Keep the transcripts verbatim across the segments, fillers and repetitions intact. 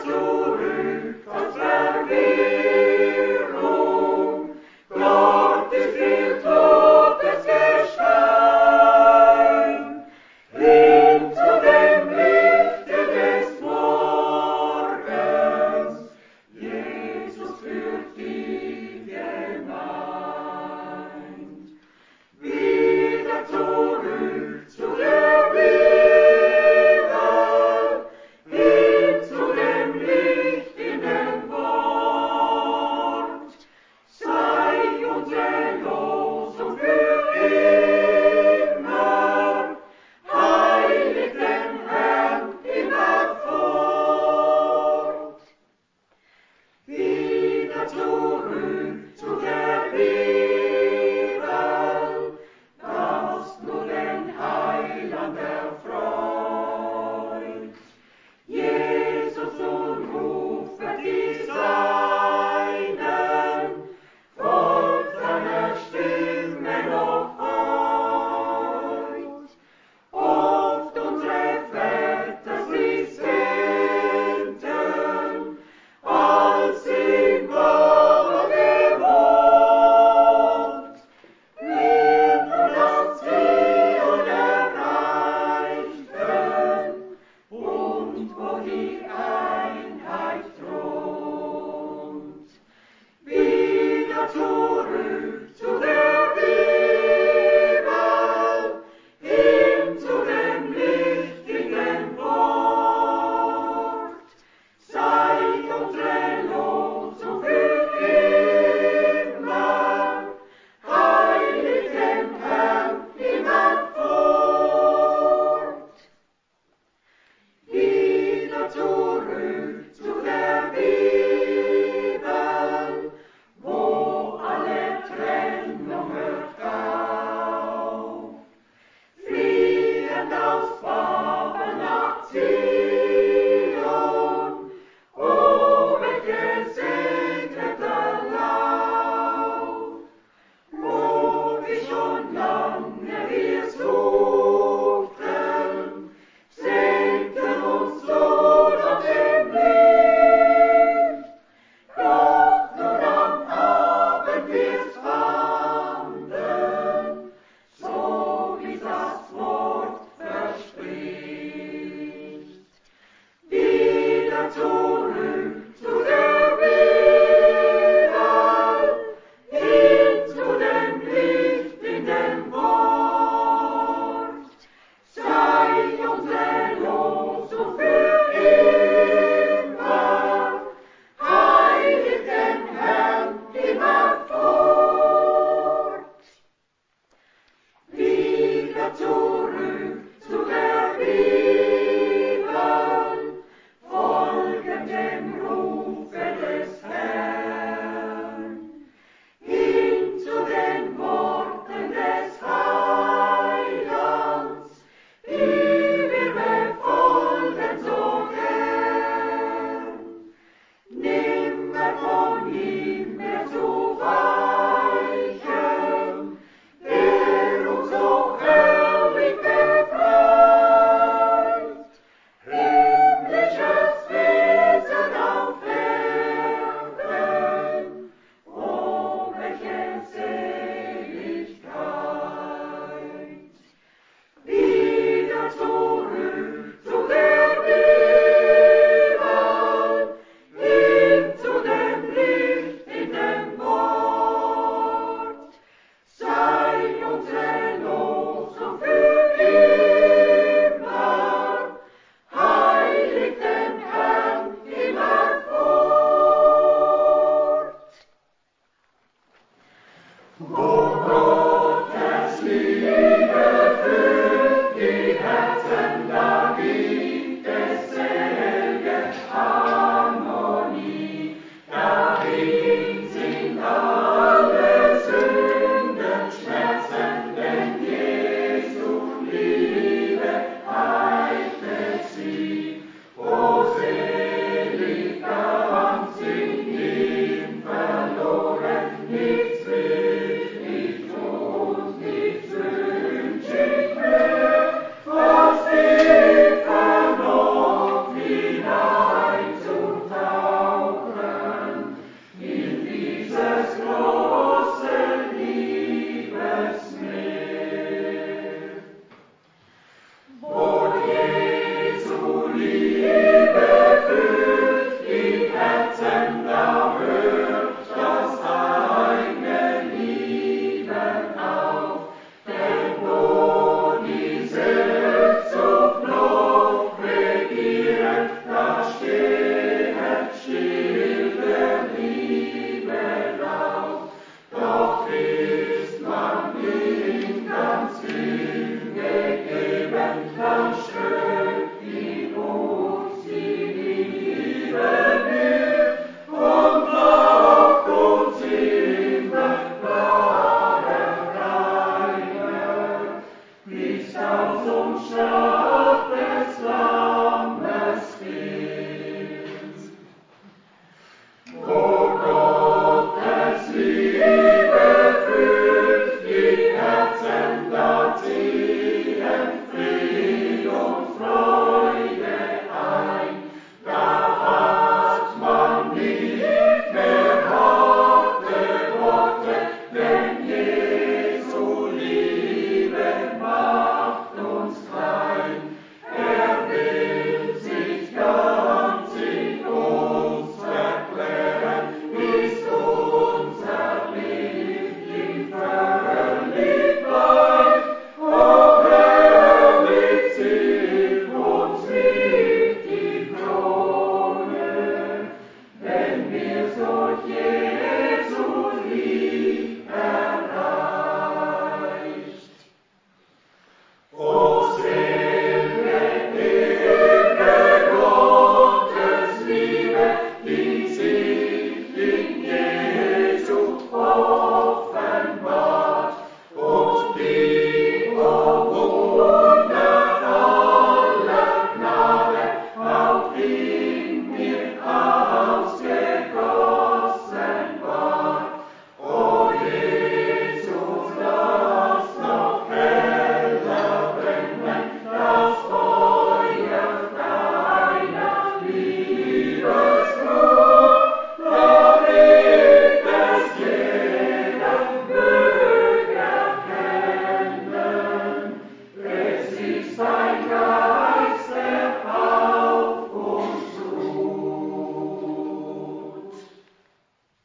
Licht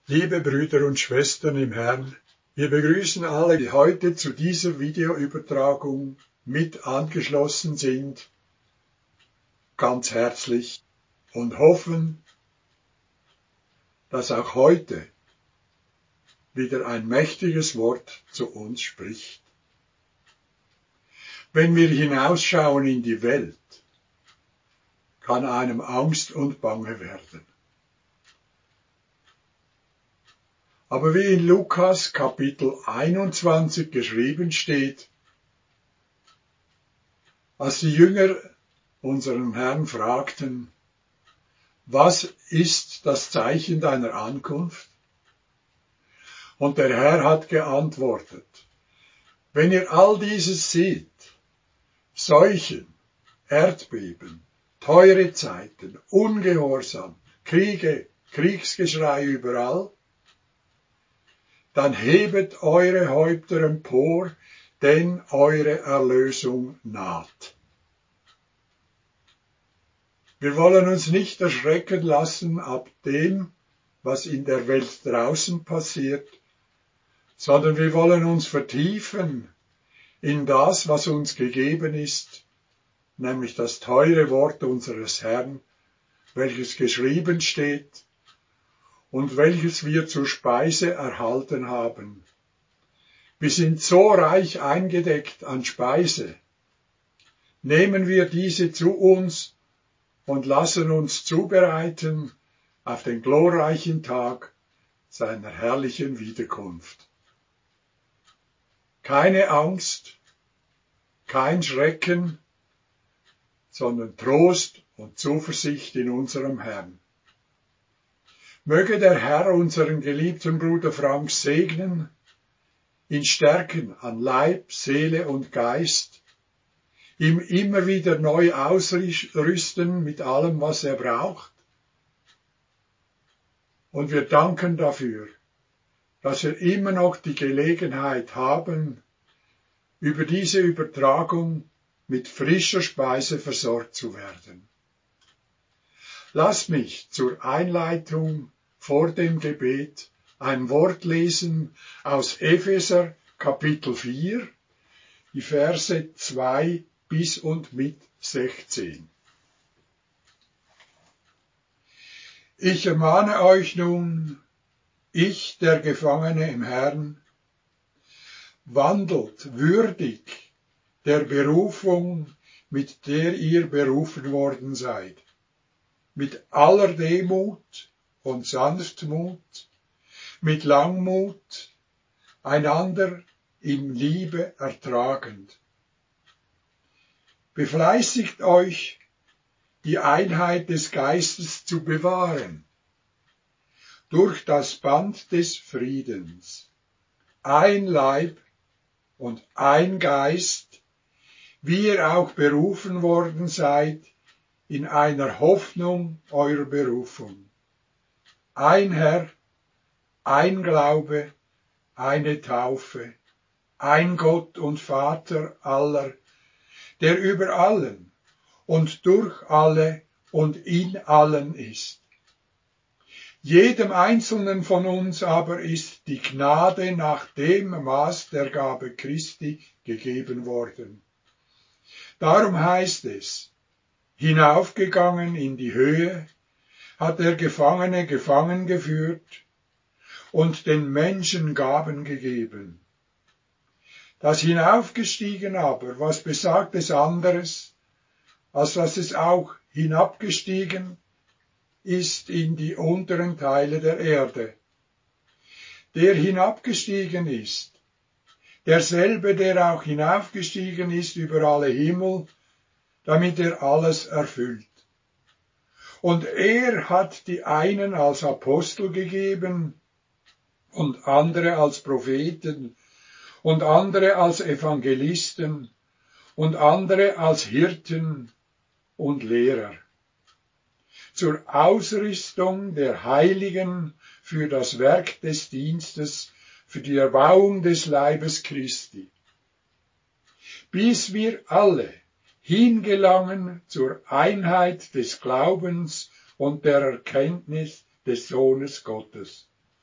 Liebe Brüder und Schwestern im Herrn, wir begrüßen alle, die heute zu dieser Videoübertragung mit angeschlossen sind, ganz herzlich und hoffen, dass auch heute wieder ein mächtiges Wort zu uns spricht. Wenn wir hinausschauen in die Welt, kann einem Angst und Bange werden. Aber wie in Lukas Kapitel einundzwanzig geschrieben steht, als die Jünger unseren Herrn fragten, was ist das Zeichen deiner Ankunft? Und der Herr hat geantwortet, wenn ihr all dieses seht, Seuchen, Erdbeben, teure Zeiten, Ungehorsam, Kriege, Kriegsgeschrei überall, dann hebet eure Häupter empor, denn eure Erlösung naht. Wir wollen uns nicht erschrecken lassen ab dem, was in der Welt draußen passiert, sondern wir wollen uns vertiefen in das, was uns gegeben ist, nämlich das teure Wort unseres Herrn, welches geschrieben steht und welches wir zur Speise erhalten haben. Wir sind so reich eingedeckt an Speise. Nehmen wir diese zu uns und lassen uns zubereiten auf den glorreichen Tag seiner herrlichen Wiederkunft. Keine Angst, kein Schrecken, sondern Trost und Zuversicht in unserem Herrn. Möge der Herr unseren geliebten Bruder Frank segnen, ihn stärken an Leib, Seele und Geist, ihm immer wieder neu ausrüsten mit allem, was er braucht. Und wir danken dafür, dass wir immer noch die Gelegenheit haben, über diese Übertragung mit frischer Speise versorgt zu werden. Lass mich zur Einleitung vor dem Gebet ein Wort lesen aus Epheser Kapitel vier, die Verse zwei bis und mit sechzehn. Ich ermahne euch nun, ich, der Gefangene im Herrn, wandelt würdig der Berufung, mit der ihr berufen worden seid, mit aller Demut und Sanftmut, mit Langmut, einander in Liebe ertragend. Befleißigt euch, die Einheit des Geistes zu bewahren, durch das Band des Friedens. Ein Leib und ein Geist, wie ihr auch berufen worden seid, in einer Hoffnung eurer Berufung. Ein Herr, ein Glaube, eine Taufe, ein Gott und Vater aller, der über allen und durch alle und in allen ist. Jedem Einzelnen von uns aber ist die Gnade nach dem Maß der Gabe Christi gegeben worden. Darum heißt es, hinaufgegangen in die Höhe, hat er Gefangene gefangen geführt und den Menschen Gaben gegeben. Das Hinaufgestiegen aber, was besagt es anderes, als dass es auch hinabgestiegen ist in die unteren Teile der Erde. Der hinabgestiegen ist, derselbe, der auch hinaufgestiegen ist über alle Himmel, damit er alles erfüllt. Und er hat die einen als Apostel gegeben und andere als Propheten und andere als Evangelisten und andere als Hirten und Lehrer, zur Ausrüstung der Heiligen für das Werk des Dienstes, für die Erbauung des Leibes Christi, bis wir alle hingelangen zur Einheit des Glaubens und der Erkenntnis des Sohnes Gottes,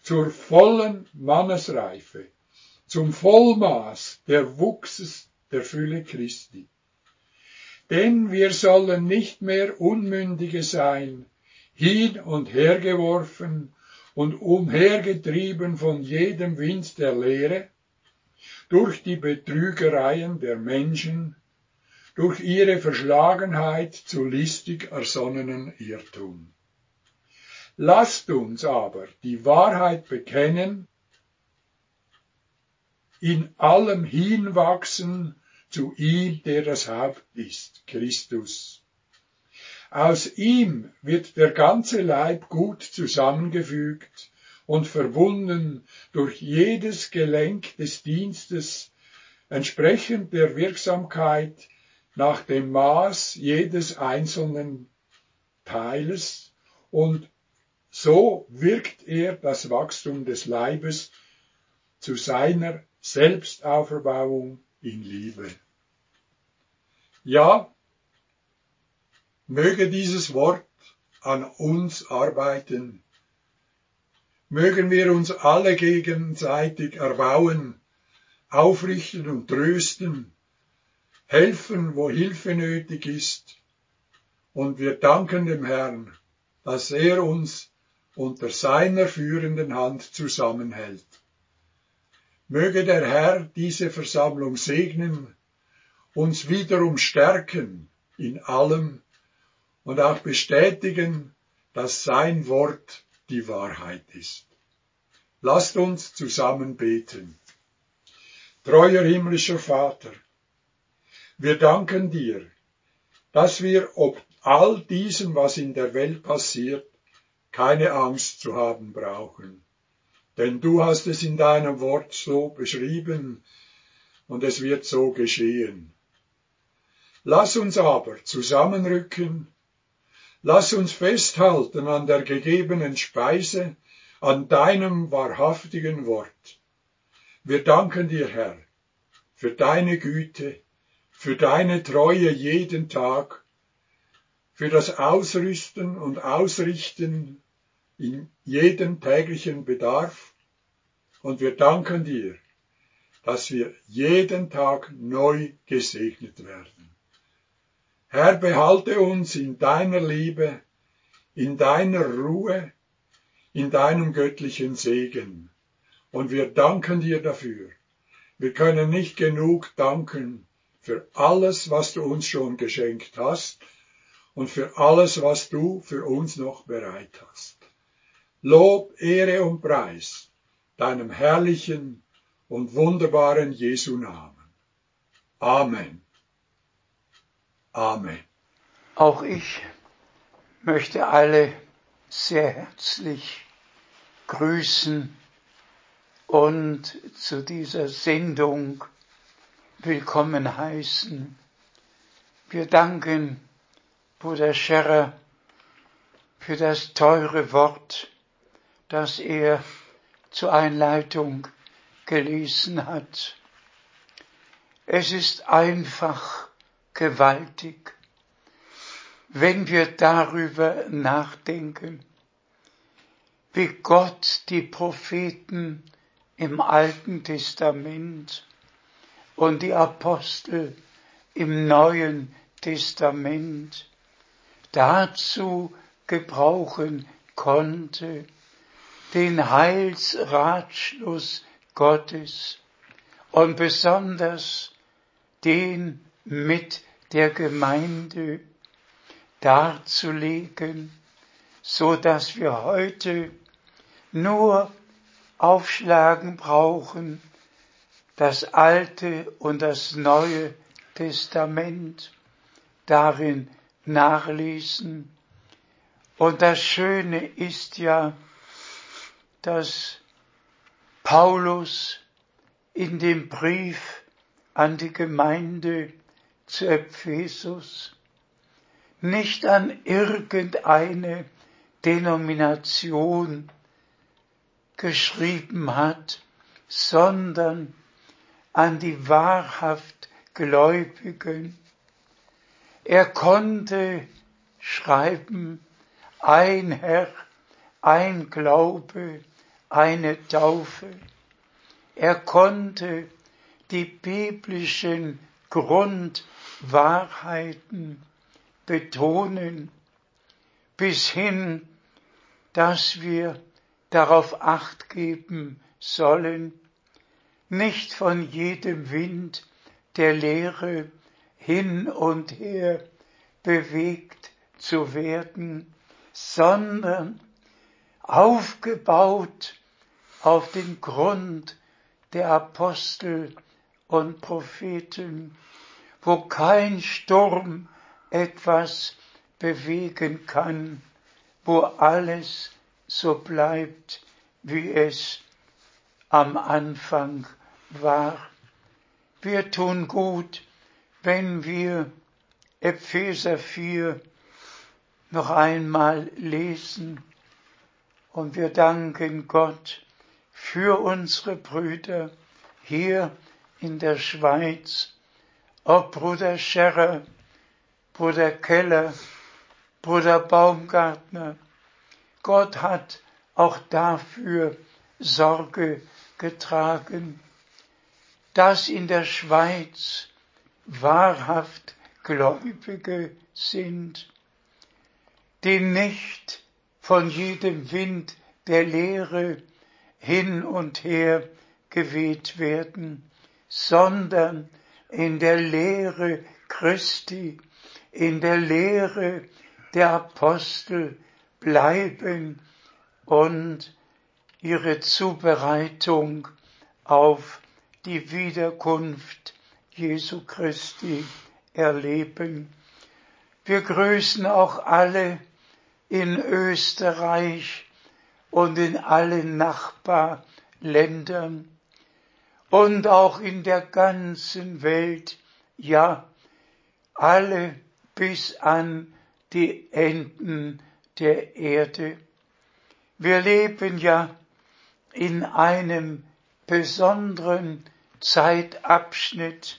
zur vollen Mannesreife, zum Vollmaß der Wuchses der Fülle Christi. Denn wir sollen nicht mehr Unmündige sein, hin und her geworfen und umhergetrieben von jedem Wind der Lehre, durch die Betrügereien der Menschen, durch ihre Verschlagenheit zu listig ersonnenen Irrtum. Lasst uns aber die Wahrheit bekennen, in allem hinwachsen zu ihm, der das Haupt ist, Christus. Aus ihm wird der ganze Leib gut zusammengefügt und verbunden durch jedes Gelenk des Dienstes, entsprechend der Wirksamkeit nach dem Maß jedes einzelnen Teiles, und so wirkt er das Wachstum des Leibes zu seiner Selbstauferbauung in Liebe. Ja, möge dieses Wort an uns arbeiten. Mögen wir uns alle gegenseitig erbauen, aufrichten und trösten, helfen, wo Hilfe nötig ist. Und wir danken dem Herrn, dass er uns unter seiner führenden Hand zusammenhält. Möge der Herr diese Versammlung segnen, uns wiederum stärken in allem und auch bestätigen, dass sein Wort die Wahrheit ist. Lasst uns zusammen beten. Treuer himmlischer Vater, wir danken dir, dass wir ob all diesem, was in der Welt passiert, keine Angst zu haben brauchen. Denn du hast es in deinem Wort so beschrieben und es wird so geschehen. Lass uns aber zusammenrücken, lass uns festhalten an der gegebenen Speise, an deinem wahrhaftigen Wort. Wir danken dir, Herr, für deine Güte, für deine Treue jeden Tag, für das Ausrüsten und Ausrichten in jedem täglichen Bedarf, und wir danken dir, dass wir jeden Tag neu gesegnet werden. Herr, behalte uns in deiner Liebe, in deiner Ruhe, in deinem göttlichen Segen, und wir danken dir dafür. Wir können nicht genug danken für alles, was du uns schon geschenkt hast und für alles, was du für uns noch bereit hast. Lob, Ehre und Preis deinem herrlichen und wunderbaren Jesu Namen. Amen. Amen. Auch ich möchte alle sehr herzlich grüßen und zu dieser Sendung willkommen heißen. Wir danken Bruder Scherrer für das teure Wort, das er zur Einleitung gelesen hat. Es ist einfach gewaltig, wenn wir darüber nachdenken, wie Gott die Propheten im Alten Testament und die Apostel im Neuen Testament dazu gebrauchen konnte, den Heilsratschluss Gottes und besonders den mit der Gemeinde darzulegen, so dass wir heute nur aufschlagen brauchen, das Alte und das Neue Testament darin nachlesen. Und das Schöne ist ja, dass Paulus in dem Brief an die Gemeinde zu Ephesus nicht an irgendeine Denomination geschrieben hat, sondern an die wahrhaft Gläubigen. Er konnte schreiben, ein Herr, ein Glaube, eine Taufe. Er konnte die biblischen Grundwahrheiten betonen, bis hin, dass wir darauf Acht geben sollen, nicht von jedem Wind der Lehre hin und her bewegt zu werden, sondern aufgebaut auf den Grund der Apostel und Propheten, wo kein Sturm etwas bewegen kann, wo alles so bleibt, wie es am Anfang war. Wir tun gut, wenn wir Epheser vier noch einmal lesen, und wir danken Gott für unsere Brüder hier in der Schweiz, ob Bruder Scherrer, Bruder Keller, Bruder Baumgartner. Gott hat auch dafür Sorge getragen, dass in der Schweiz wahrhaft Gläubige sind, die nicht von jedem Wind der Lehre hin und her geweht werden, sondern in der Lehre Christi, in der Lehre der Apostel bleiben und ihre Zubereitung auf die Wiederkunft Jesu Christi erleben. Wir grüßen auch alle in Österreich und in allen Nachbarländern und auch in der ganzen Welt, ja, alle bis an die Enden der Erde. Wir leben ja in einem besonderen Zeitabschnitt.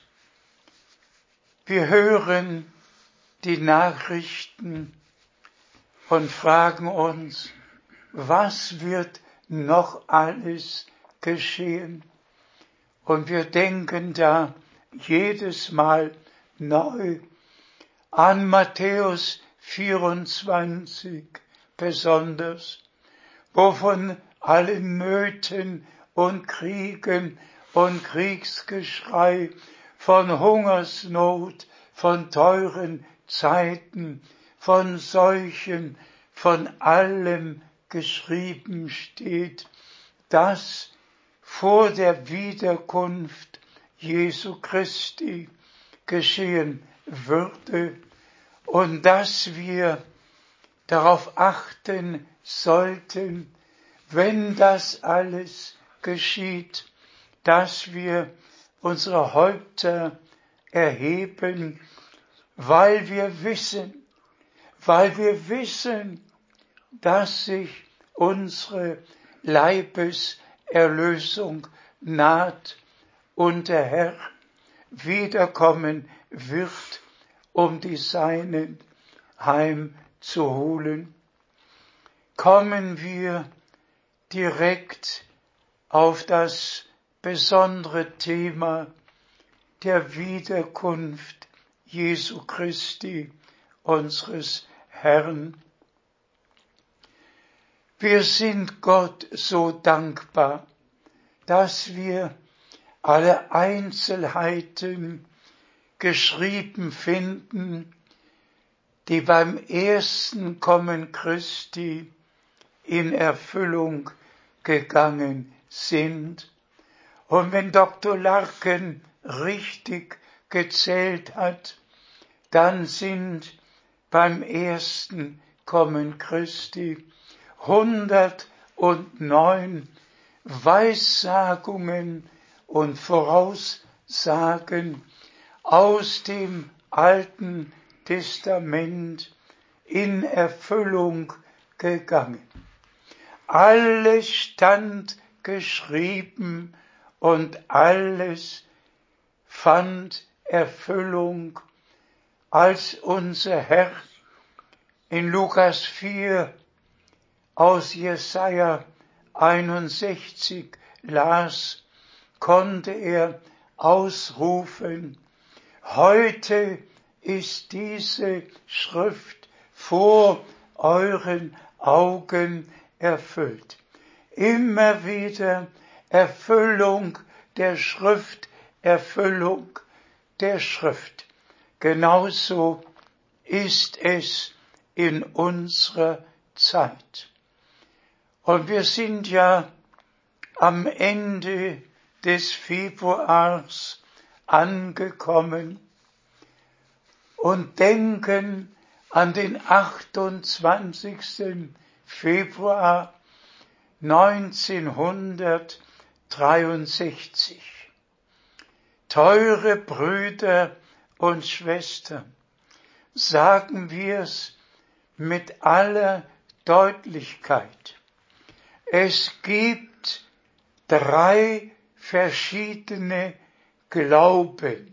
Wir hören die Nachrichten und fragen uns, was wird noch alles geschehen? Und wir denken da jedes Mal neu an Matthäus vierundzwanzig besonders, wo von allen Nöten und Kriegen und Kriegsgeschrei, von Hungersnot, von teuren Zeiten, von Seuchen, von allem geschrieben steht, das vor der Wiederkunft Jesu Christi geschehen würde und dass wir darauf achten sollten, wenn das alles geschieht, dass wir unsere Häupter erheben, weil wir wissen, weil wir wissen, dass sich unsere Leibeserlösung naht und der Herr wiederkommen wird, um die Seinen heimzuholen. Kommen wir direkt auf das besondere Thema der Wiederkunft Jesu Christi, unseres Herrn. Wir sind Gott so dankbar, dass wir alle Einzelheiten geschrieben finden, die beim ersten Kommen Christi in Erfüllung gegangen sind. Und wenn Doktor Larken richtig gezählt hat, dann sind beim ersten Kommen Christi hundertneun Weissagungen und Voraussagen aus dem Alten Testament in Erfüllung gegangen. Alles stand geschrieben und alles fand Erfüllung, als unser Herr in Lukas vier aus Jesaja einundsechzig las, konnte er ausrufen: Heute ist diese Schrift vor euren Augen erfüllt. Immer wieder Erfüllung der Schrift, Erfüllung der Schrift. Genauso ist es in unserer Zeit. Und wir sind ja am Ende des Februars angekommen und denken an den achtundzwanzigsten Februar neunzehnhundertdreiundsechzig. Teure Brüder und Schwestern, sagen wir's mit aller Deutlichkeit. Es gibt drei verschiedene Glauben.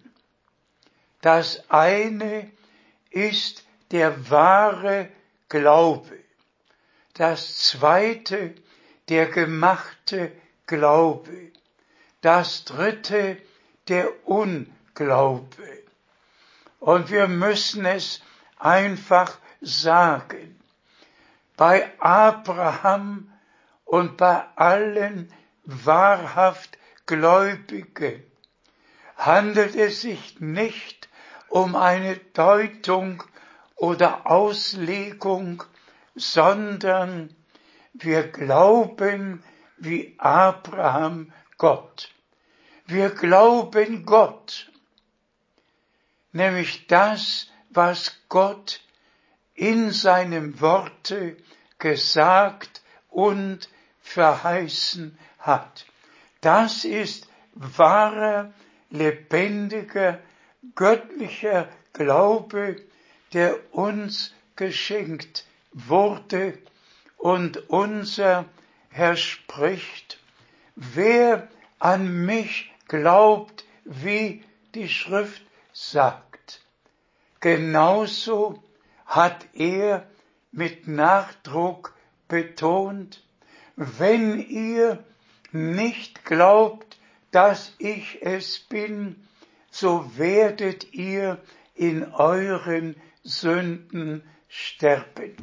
Das eine ist der wahre Glaube. Das zweite der gemachte Glaube. Das dritte der Unglaube. Und wir müssen es einfach sagen. Bei Abraham und bei allen wahrhaft Gläubigen handelt es sich nicht um eine Deutung oder Auslegung, sondern wir glauben wie Abraham Gott. Wir glauben Gott, nämlich das, was Gott in seinem Worte gesagt und verheißen hat. Das ist wahrer, lebendiger, göttlicher Glaube, der uns geschenkt wurde. Und unser Herr spricht: Wer an mich glaubt, wie die Schrift sagt. Genauso hat er mit Nachdruck betont: Wenn ihr nicht glaubt, dass ich es bin, so werdet ihr in euren Sünden sterben.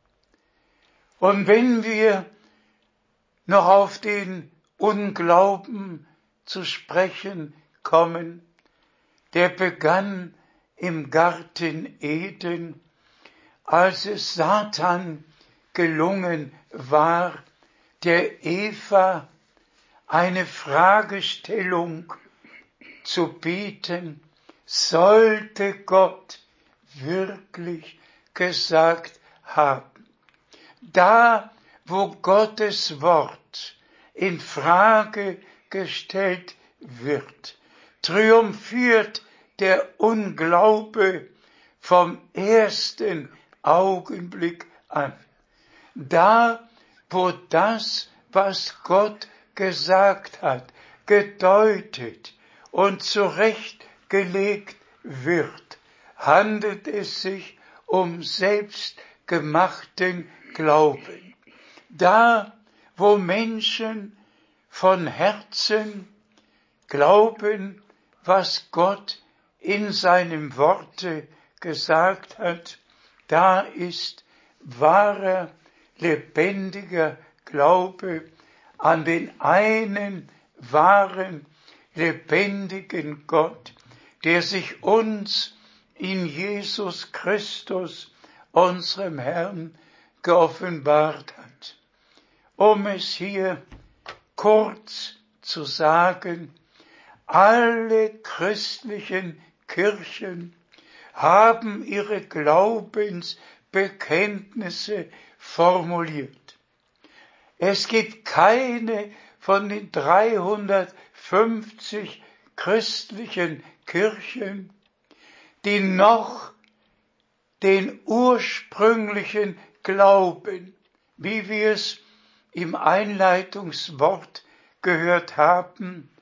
Und wenn wir noch auf den Unglauben zu sprechen kommen, der begann im Garten Eden, als es Satan gelungen war, der Eva eine Fragestellung zu bieten: Sollte Gott wirklich gesagt haben? Da, wo Gottes Wort in Frage gestellt wird, triumphiert der Unglaube vom ersten Augenblick an. Da, wo das, was Gott gesagt hat, gedeutet und zurechtgelegt wird, handelt es sich um selbstgemachten Glauben. Da, wo Menschen von Herzen glauben, was Gott in seinem Worte gesagt hat, da ist wahrer, lebendiger Glaube an den einen wahren, lebendigen Gott, der sich uns in Jesus Christus, unserem Herrn, geoffenbart hat. Um es hier kurz zu sagen: Alle christlichen Kirchen haben ihre Glaubensbekenntnisse formuliert. Es gibt keine von den dreihundertfünfzig christlichen Kirchen, die noch den ursprünglichen Glauben, wie wir es im Einleitungswort gehört haben,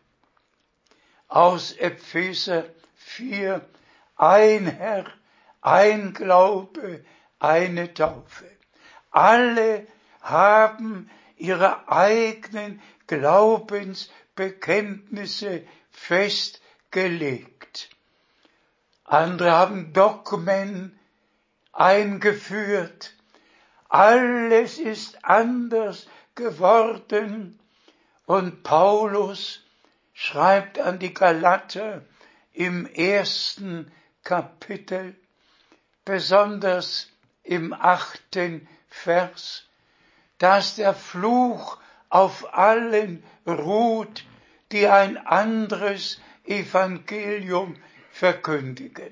aus Epheser vier, ein Herr, ein Glaube, eine Taufe. Alle haben ihre eigenen Glaubensbekenntnisse festgelegt. Andere haben Dogmen eingeführt. Alles ist anders geworden. Und Paulus schreibt an die Galater im ersten Kapitel, besonders im achten Vers, dass der Fluch auf allen ruht, die ein anderes Evangelium verkündigen.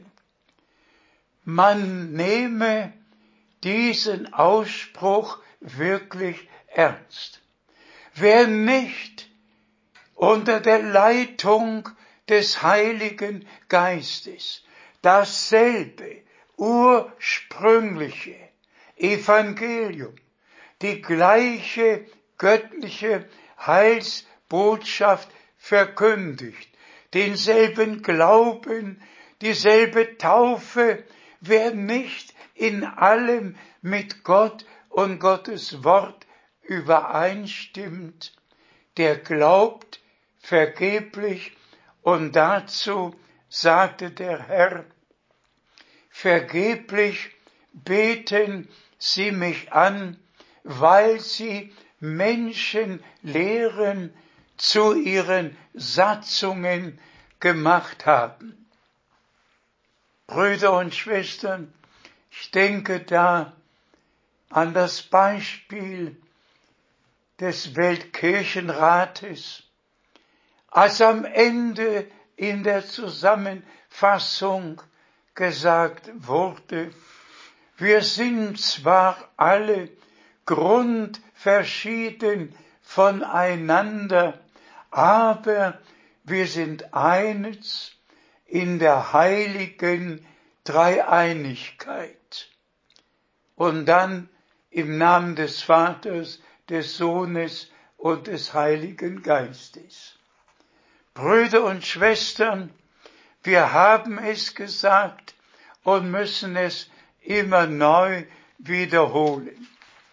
Man nehme diesen Ausspruch wirklich ernst. Wer nicht unter der Leitung des Heiligen Geistes dasselbe ursprüngliche Evangelium, die gleiche göttliche Heilsbotschaft verkündigt, denselben Glauben, dieselbe Taufe, wer nicht in allem mit Gott und Gottes Wort übereinstimmt, der glaubt vergeblich, und dazu sagte der Herr, vergeblich beten sie mich an, weil sie Menschenlehren zu ihren Satzungen gemacht haben. Brüder und Schwestern, ich denke da an das Beispiel des Weltkirchenrates, als am Ende in der Zusammenfassung gesagt wurde, wir sind zwar alle grundverschieden voneinander, aber wir sind eines in der heiligen Dreieinigkeit. Und dann im Namen des Vaters, des Sohnes und des Heiligen Geistes. Brüder und Schwestern, wir haben es gesagt und müssen es immer neu wiederholen.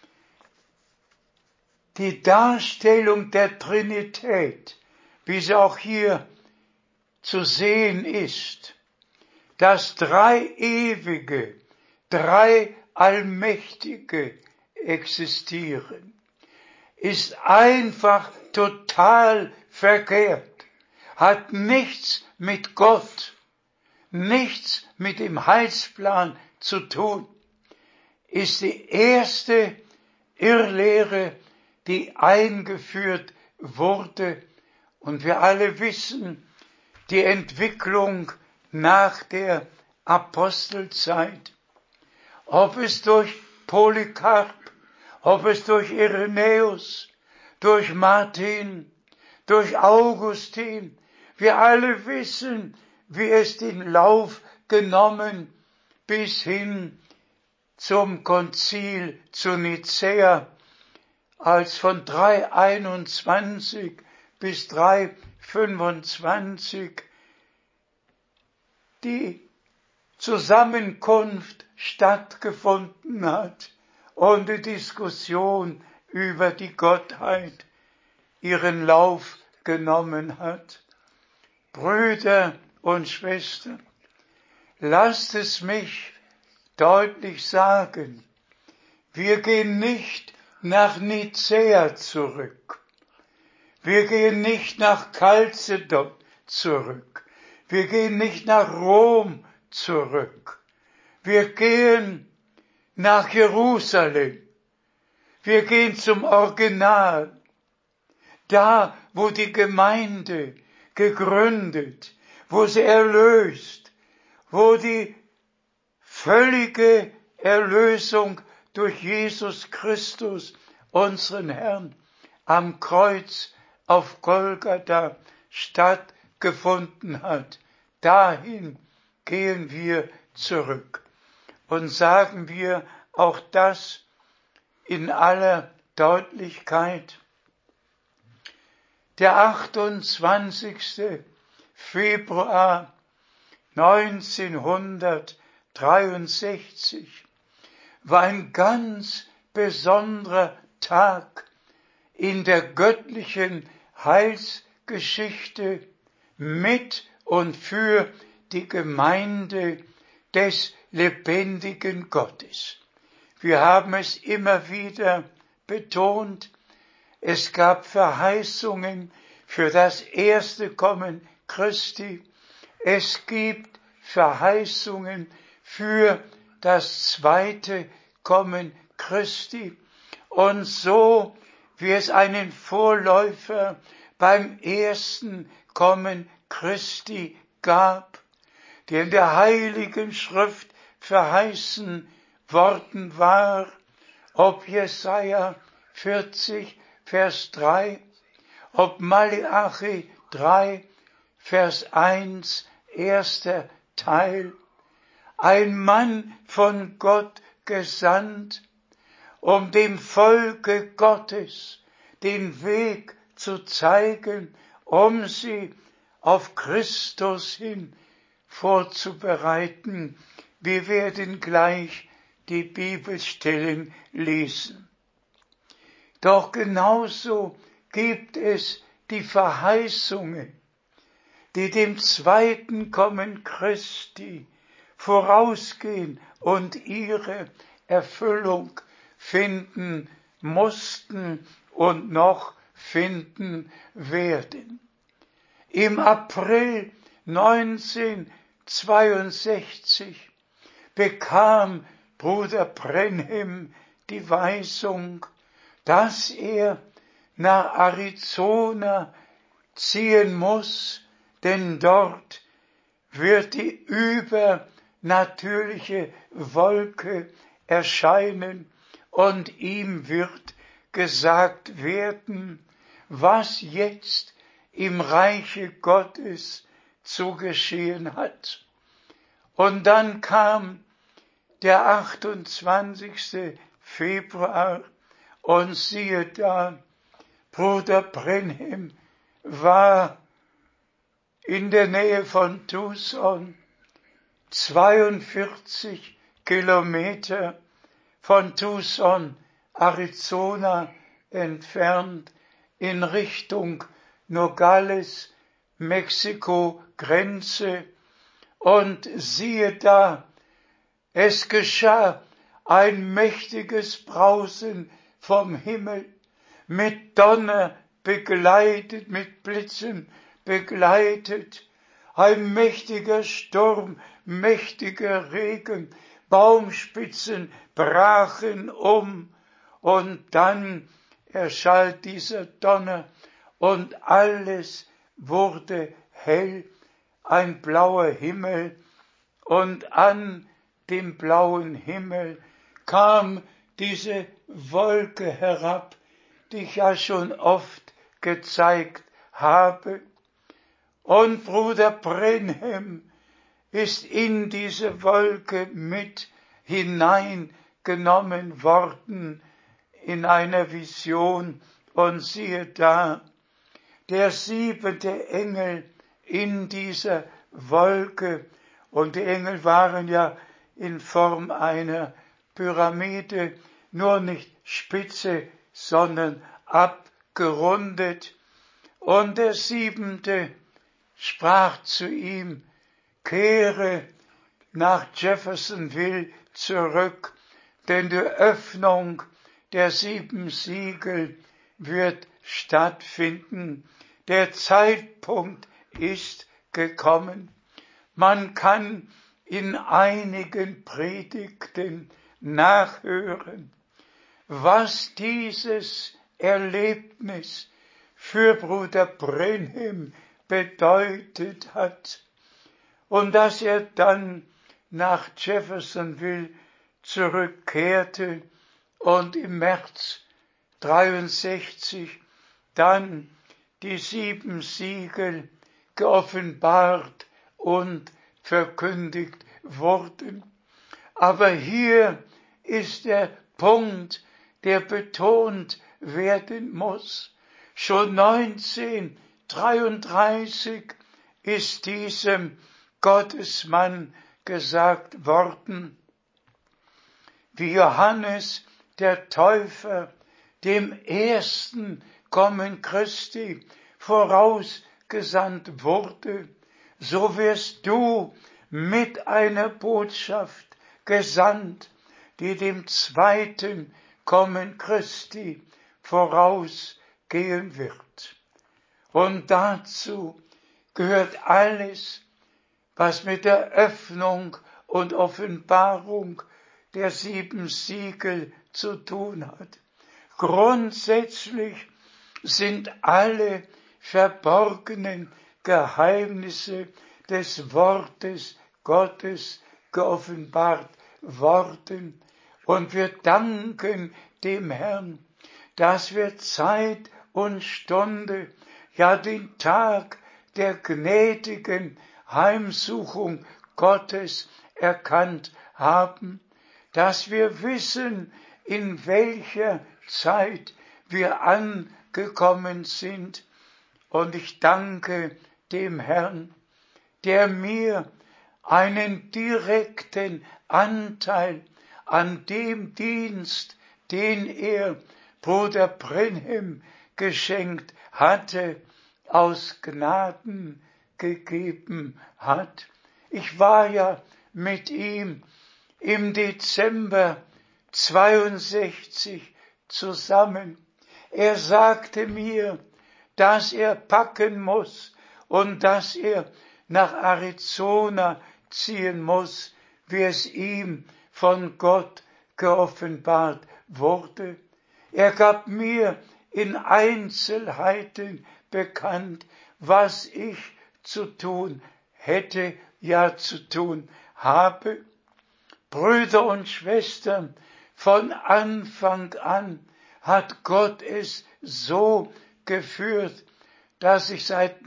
Die Darstellung der Trinität, wie sie auch hier zu sehen ist, dass drei Ewige, drei Allmächtige existieren, ist einfach total verkehrt, hat nichts mit Gott, nichts mit dem Heilsplan zu tun, ist die erste Irrlehre, die eingeführt wurde. Und wir alle wissen, die Entwicklung nach der Apostelzeit, ob es durch Polycarp, ob es durch Irenäus, durch Martin, durch Augustin, wir alle wissen, wie es den Lauf genommen bis hin zum Konzil zu Nicäa, als von dreihunderteinundzwanzig bis dreihundertfünfundzwanzig die Zusammenkunft stattgefunden hat und die Diskussion über die Gottheit ihren Lauf genommen hat. Brüder und Schwestern, lasst es mich deutlich sagen, wir gehen nicht nach Nicäa zurück. Wir gehen nicht nach Chalcedon zurück. Wir gehen nicht nach Rom zurück. Wir gehen nach Jerusalem. Wir gehen zum Original. Da, wo die Gemeinde gegründet, wo sie erlöst, wo die völlige Erlösung durch Jesus Christus, unseren Herrn, am Kreuz auf Golgatha stattgefunden hat. Dahin gehen wir zurück. Und sagen wir auch das in aller Deutlichkeit. Der achtundzwanzigste Februar neunzehnhundertdreiundsechzig war ein ganz besonderer Tag in der göttlichen Heilsgeschichte mit und für die Gemeinde des lebendigen Gottes. Wir haben es immer wieder betont, es gab Verheißungen für das erste Kommen Christi, es gibt Verheißungen für das zweite Kommen Christi, und so wie es einen Vorläufer beim ersten Kommen Christi gab, der in der Heiligen Schrift verheißen worden war, ob Jesaja vierzig, Vers drei, ob Malachi drei, Vers eins, erster Teil, ein Mann von Gott gesandt, um dem Volke Gottes den Weg zu zeigen, um sie auf Christus hin vorzubereiten. Wir werden gleich die Bibelstellen lesen. Doch genauso gibt es die Verheißungen, die dem zweiten Kommen Christi vorausgehen und ihre Erfüllung finden mussten und noch finden werden. Im April neunzehnhundertzweiundsechzig bekam Bruder Branham die Weisung, dass er nach Arizona ziehen muss, denn dort wird die übernatürliche Wolke erscheinen und ihm wird gesagt werden, was jetzt im Reiche Gottes zu geschehen hat. Und dann kam der achtundzwanzigste Februar und siehe da, Bruder Branham war in der Nähe von Tucson, zweiundvierzig Kilometer von Tucson, Arizona entfernt, in Richtung Nogales, Mexiko-Grenze. Und siehe da, es geschah ein mächtiges Brausen vom Himmel, mit Donner begleitet, mit Blitzen begleitet, ein mächtiger Sturm, mächtiger Regen, Baumspitzen brachen um, und dann erschallt dieser Donner und alles wurde hell, ein blauer Himmel, und an dem blauen Himmel kam diese Wolke herab, die ich ja schon oft gezeigt habe. Und Bruder Branham ist in diese Wolke mit hineingenommen worden in einer Vision. Und siehe da, der siebente Engel in dieser Wolke, und die Engel waren ja in Form einer Pyramide, nur nicht spitze, sondern abgerundet. Und der siebente sprach zu ihm, kehre nach Jeffersonville zurück, denn die Öffnung der sieben Siegel wird stattfinden. Der Zeitpunkt ist gekommen. Man kann in einigen Predigten nachhören, was dieses Erlebnis für Bruder Branham bedeutet hat, und dass er dann nach Jeffersonville zurückkehrte und im März dreiundsechzig dann die sieben Siegel geoffenbart und verkündigt wurden. Aber hier ist der Punkt, der betont werden muss. Schon neunzehnhundertdreiunddreißig ist diesem Gottesmann gesagt worden, wie Johannes der Täufer dem ersten Kommen Christi vorausgesandt wurde, so wirst du mit einer Botschaft gesandt, die dem zweiten Kommen Christi vorausgehen wird. Und dazu gehört alles, was mit der Öffnung und Offenbarung der sieben Siegel zu tun hat. Grundsätzlich sind alle verborgenen Geheimnisse des Wortes Gottes geoffenbart worden. Und wir danken dem Herrn, dass wir Zeit und Stunde, ja den Tag der gnädigen Heimsuchung Gottes erkannt haben, dass wir wissen, in welcher Zeit wir angekommen sind. Und ich danke dem Herrn, der mir einen direkten Anteil an dem Dienst, den er Bruder Brenhem geschenkt hatte, aus Gnaden gegeben hat. Ich war ja mit ihm im Dezember zweiundsechzig zusammen. Er sagte mir, dass er packen muss und dass er nach Arizona ziehen muss, wie es ihm von Gott geoffenbart wurde. Er gab mir in Einzelheiten bekannt, was ich zu tun hätte, ja zu tun habe. Brüder und Schwestern, von Anfang an hat Gott es so geführt, dass ich seit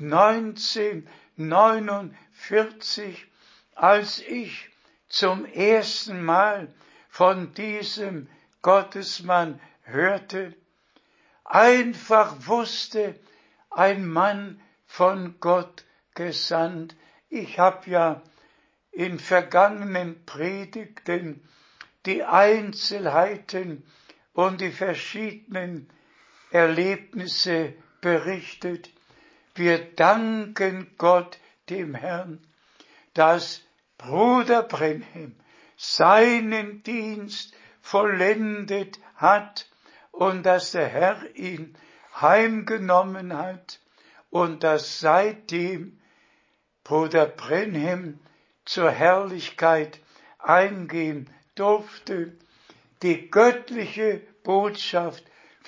neunzehnhundertneunundvierzig, als ich zum ersten Mal von diesem Gottesmann hörte, einfach wusste, ein Mann von Gott gesandt. Ich habe ja in vergangenen Predigten die Einzelheiten und die verschiedenen Erlebnisse berichtet. Wir danken Gott, dem Herrn, dass Bruder Brenhem seinen Dienst vollendet hat und dass der Herr ihn heimgenommen hat und dass seitdem Bruder Brenhem zur Herrlichkeit eingehen durfte, die göttliche Botschaft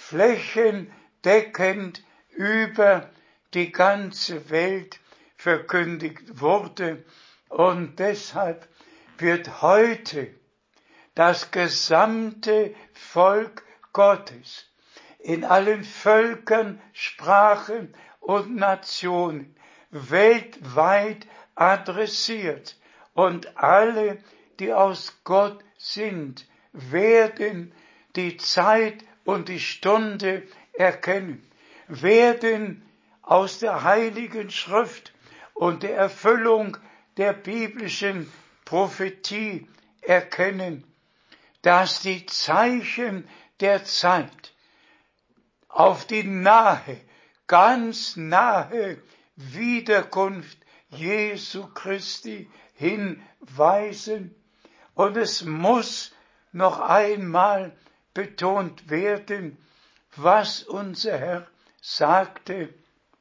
flächendeckend über die ganze Welt verkündigt wurde. Und deshalb wird heute das gesamte Volk Gottes in allen Völkern, Sprachen und Nationen weltweit adressiert. Und alle, die aus Gott sind, werden die Zeit und die Stunde erkennen, werden aus der Heiligen Schrift und der Erfüllung der biblischen Prophetie erkennen, dass die Zeichen der Zeit auf die nahe, ganz nahe Wiederkunft Jesu Christi hinweisen. Und es muss noch einmal betont werden, was unser Herr sagte: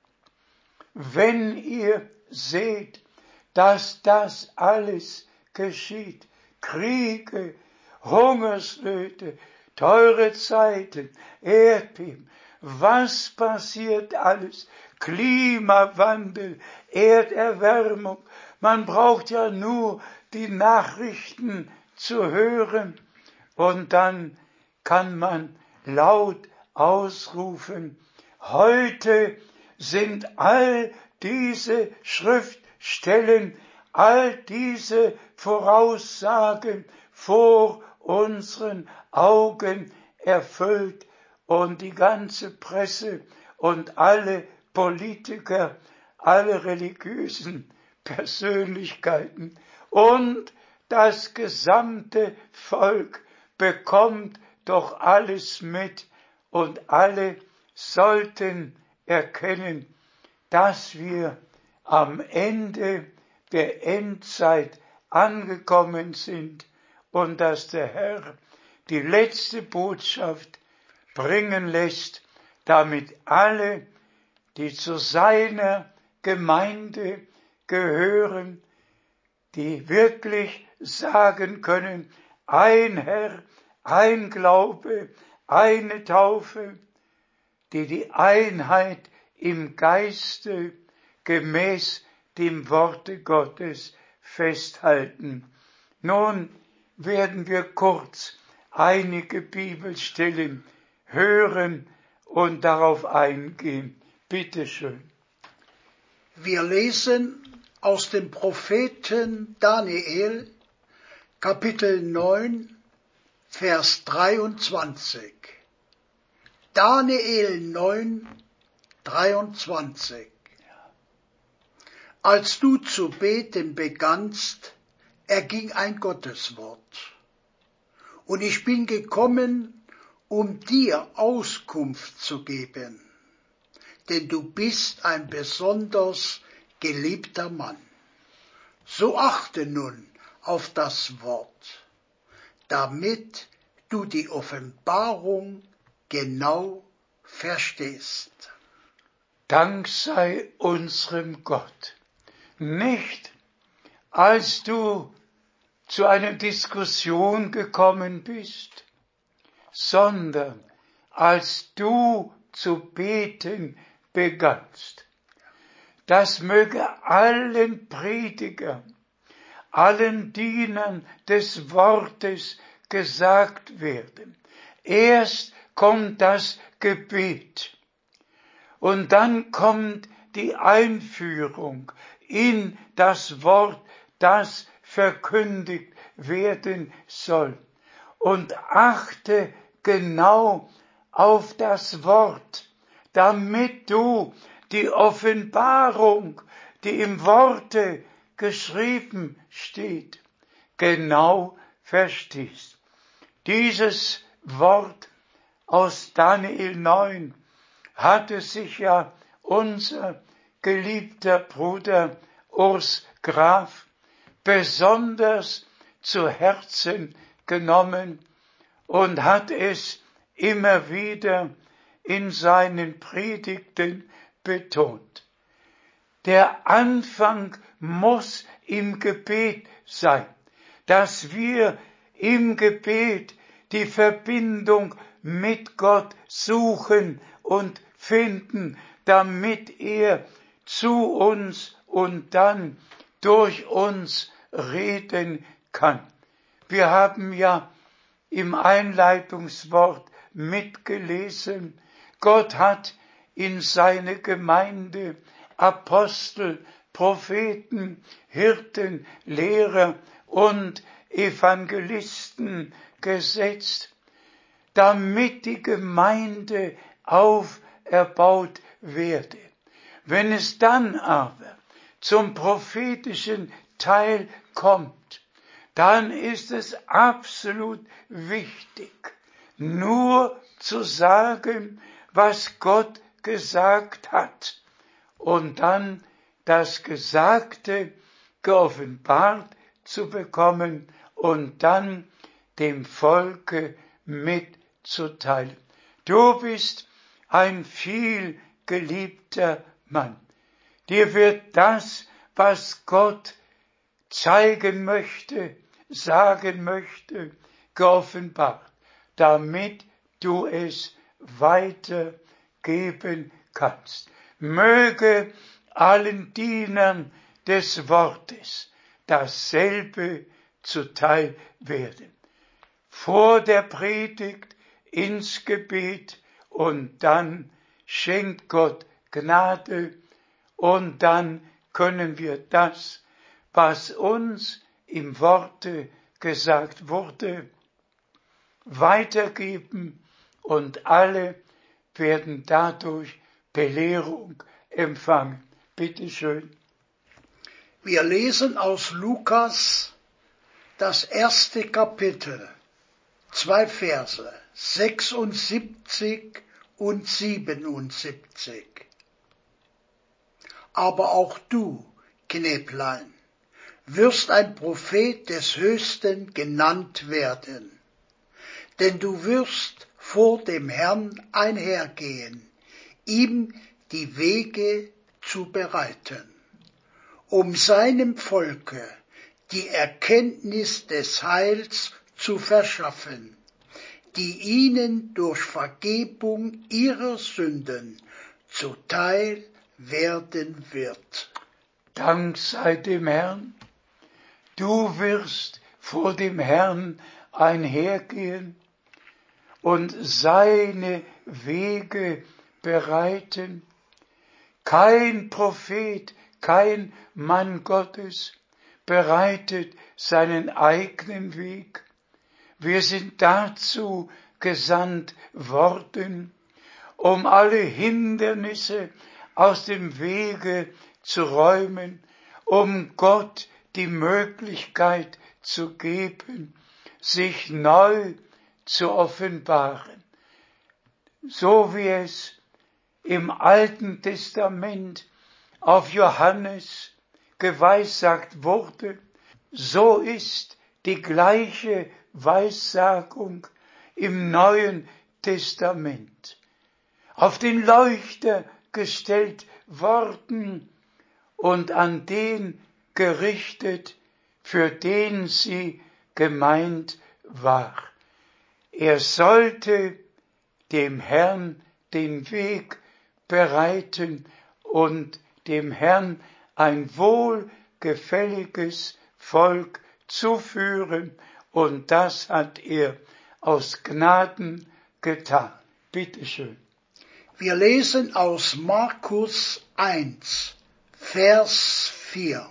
Wenn ihr seht, dass das alles geschieht, Kriege, Hungersnöte, teure Zeiten, Erdbeben, was passiert alles? Klimawandel, Erderwärmung, man braucht ja nur die Nachrichten zu hören und dann kann man laut ausrufen: Heute sind all diese Schriftstellen, all diese Voraussagen vor unseren Augen erfüllt, und die ganze Presse und alle Politiker, alle religiösen Persönlichkeiten und das gesamte Volk bekommt doch alles mit und alle sollten erkennen, dass wir am Ende der Endzeit angekommen sind und dass der Herr die letzte Botschaft bringen lässt, damit alle, die zu seiner Gemeinde gehören, die wirklich sagen können, ein Herr, ein Glaube, eine Taufe, die die Einheit im Geiste gemäß dem Worte Gottes festhalten. Nun werden wir kurz einige Bibelstellen hören und darauf eingehen. Bitte schön. Wir lesen aus dem Propheten Daniel, Kapitel neun, Vers dreiundzwanzig. Daniel neun, dreiundzwanzig. Als du zu beten begannst, erging ein Gotteswort. Und ich bin gekommen, um dir Auskunft zu geben, denn du bist ein besonders geliebter Mann. So achte nun auf das Wort, damit du die Offenbarung genau verstehst. Dank sei unserem Gott. Nicht, als du zu einer Diskussion gekommen bist, sondern als du zu beten begannst. Das möge allen Predigern, allen Dienern des Wortes gesagt werden. Erst kommt das Gebet und dann kommt die Einführung in das Wort, das verkündigt werden soll. Und achte genau auf das Wort, damit du die Offenbarung, die im Worte geschrieben steht, genau verstehst. Dieses Wort aus Daniel neun hatte sich ja unser geliebter Bruder Urs Graf besonders zu Herzen genommen und hat es immer wieder in seinen Predigten betont. Der Anfang muss im Gebet sein, dass wir im Gebet die Verbindung mit Gott suchen und finden, damit er zu uns und dann durch uns reden kann. Wir haben ja im Einleitungswort mitgelesen, Gott hat in seine Gemeinde Apostel, Propheten, Hirten, Lehrer und Evangelisten gesetzt, damit die Gemeinde auferbaut werde. Wenn es dann aber zum prophetischen Teil kommt, dann ist es absolut wichtig, nur zu sagen, was Gott gesagt hat und dann das Gesagte geoffenbart zu bekommen und dann dem Volke mitzuteilen. Du bist ein viel geliebter Mann. Dir wird das, was Gott zeigen möchte, sagen möchte, geoffenbart, damit du es weitergeben kannst. Möge allen Dienern des Wortes dasselbe zuteil werden. Vor der Predigt ins Gebet und dann schenkt Gott Gnade und dann können wir das, was uns im Worte gesagt wurde, weitergeben und alle werden dadurch Belehrung empfangen. Bitte schön. Wir lesen aus Lukas das erste Kapitel, zwei Verse, sechsundsiebzig und siebenundsiebzig. Aber auch du, Knäblein, wirst ein Prophet des Höchsten genannt werden, denn du wirst vor dem Herrn einhergehen, ihm die Wege zu bereiten, um seinem Volke die Erkenntnis des Heils zu verschaffen, die ihnen durch Vergebung ihrer Sünden zuteil werden wird. Dank sei dem Herrn, du wirst vor dem Herrn einhergehen und seine Wege bereiten. Kein Prophet, kein Mann Gottes bereitet seinen eigenen Weg. Wir sind dazu gesandt worden, um alle Hindernisse aus dem Wege zu räumen, um Gott die Möglichkeit zu geben, sich neu zu offenbaren. So wie es im Alten Testament auf Johannes geweissagt wurde, so ist die gleiche Weissagung im Neuen Testament auf den Leuchter gestellt worden und an den gerichtet, für den sie gemeint war. Er sollte dem Herrn den Weg bereiten und dem Herrn ein wohlgefälliges Volk zuführen, und das hat er aus Gnaden getan. Bitte schön. Wir lesen aus Markus eins, Vers vier.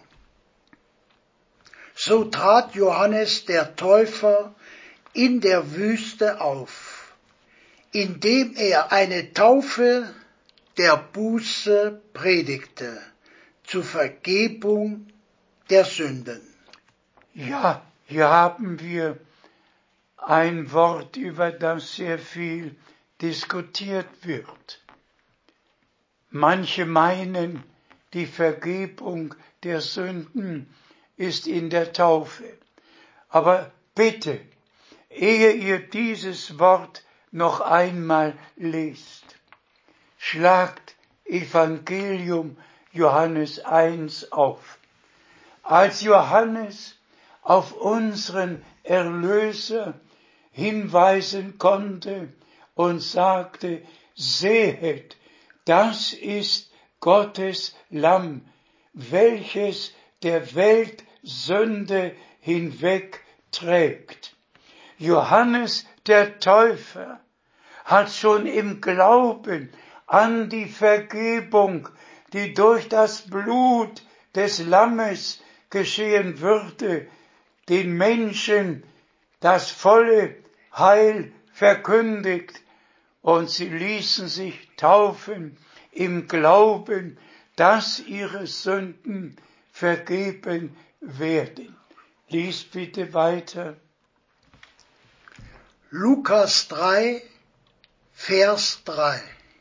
So trat Johannes der Täufer in der Wüste auf, indem er eine Taufe der Buße predigte, zur Vergebung der Sünden. Ja, hier haben wir ein Wort, über das sehr viel diskutiert wird. Manche meinen, die Vergebung der Sünden ist in der Taufe. Aber bitte, ehe ihr dieses Wort noch einmal lest, schlagt Evangelium Johannes eins auf. Als Johannes auf unseren Erlöser hinweisen konnte und sagte, sehet, das ist Gottes Lamm, welches der Welt Sünde hinwegträgt. Johannes der Täufer hat schon im Glauben an die Vergebung, die durch das Blut des Lammes geschehen würde, den Menschen das volle Heil verkündigt, und sie ließen sich taufen im Glauben, dass ihre Sünden vergeben werden. Lies bitte weiter. Lukas drei, Vers drei.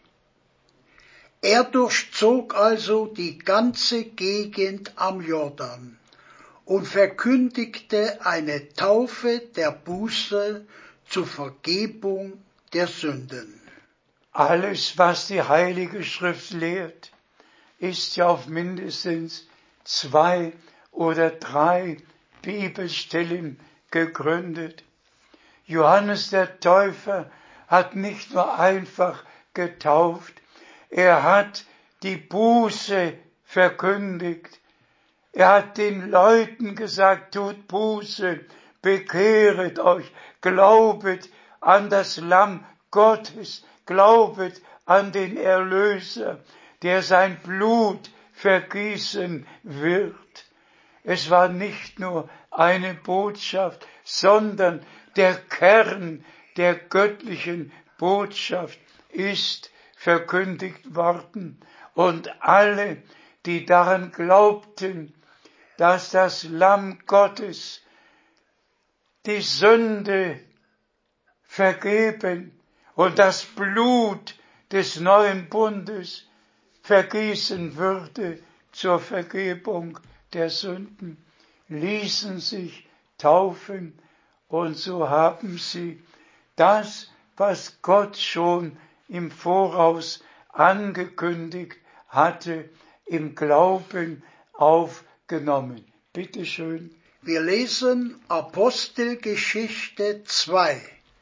Er durchzog also die ganze Gegend am Jordan und verkündigte eine Taufe der Buße zur Vergebung der Sünden. Alles, was die Heilige Schrift lehrt, ist ja auf mindestens zwei oder drei Bibelstellen gegründet. Johannes der Täufer hat nicht nur einfach getauft, er hat die Buße verkündigt. Er hat den Leuten gesagt, tut Buße, bekehret euch, glaubet an das Lamm Gottes, glaubet an den Erlöser, der sein Blut vergießen wird. Es war nicht nur eine Botschaft, sondern der Kern der göttlichen Botschaft ist verkündigt worden. Und alle, die daran glaubten, dass das Lamm Gottes die Sünde vergeben und das Blut des neuen Bundes vergießen würde zur Vergebung der Sünden, ließen sich taufen und so haben sie das, was Gott schon im Voraus angekündigt hatte, im Glauben aufgenommen. Bitte schön. Wir lesen Apostelgeschichte zwei,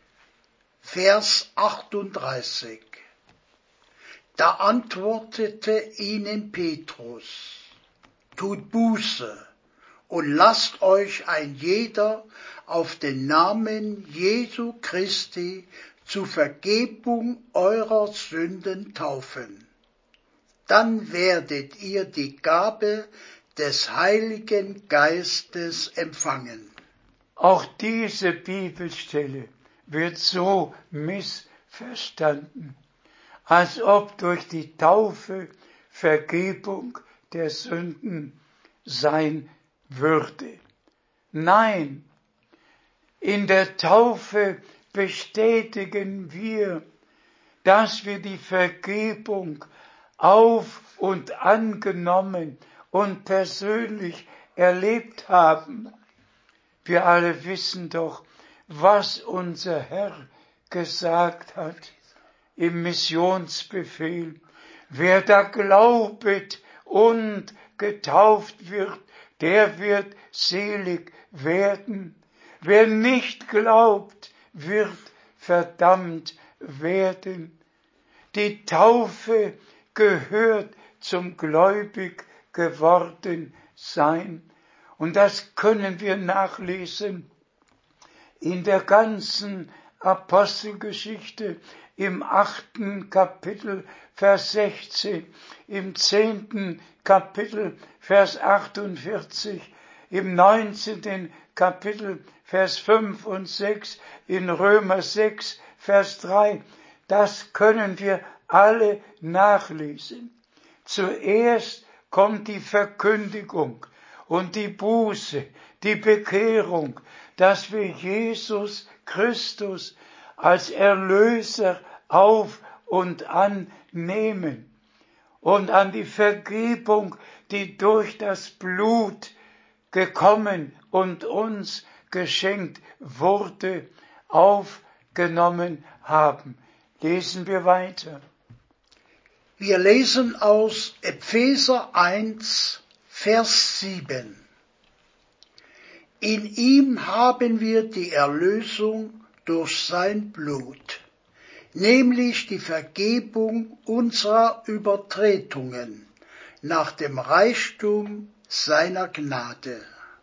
Vers achtunddreißig. Da antwortete ihnen Petrus: Tut Buße und lasst euch ein jeder auf den Namen Jesu Christi zu Vergebung eurer Sünden taufen. Dann werdet ihr die Gabe des Heiligen Geistes empfangen. Auch diese Bibelstelle wird so missverstanden, als ob durch die Taufe Vergebung der Sünden sein würde. Nein, in der Taufe bestätigen wir, dass wir die Vergebung auf und angenommen und persönlich erlebt haben. Wir alle wissen doch, was unser Herr gesagt hat im Missionsbefehl. Wer da glaubet und getauft wird, der wird selig werden. Wer nicht glaubt, wird verdammt werden. Die Taufe gehört zum gläubig geworden sein. Und das können wir nachlesen in der ganzen Apostelgeschichte, im achten Kapitel, Vers sechzehn, im zehnten Kapitel, Vers achtundvierzig, im neunzehnten Kapitel, Vers fünf und sechs, in Römer sechs, Vers drei. Das können wir alle nachlesen. Zuerst kommt die Verkündigung und die Buße, die Bekehrung, dass wir Jesus Christus als Erlöser auf und annehmen und an die Vergebung, die durch das Blut gekommen und uns geschenkt wurde, aufgenommen haben. Lesen wir weiter. Wir lesen aus Epheser eins, Vers sieben. In ihm haben wir die Erlösung durch sein Blut, nämlich die Vergebung unserer Übertretungen nach dem Reichtum seiner Gnade.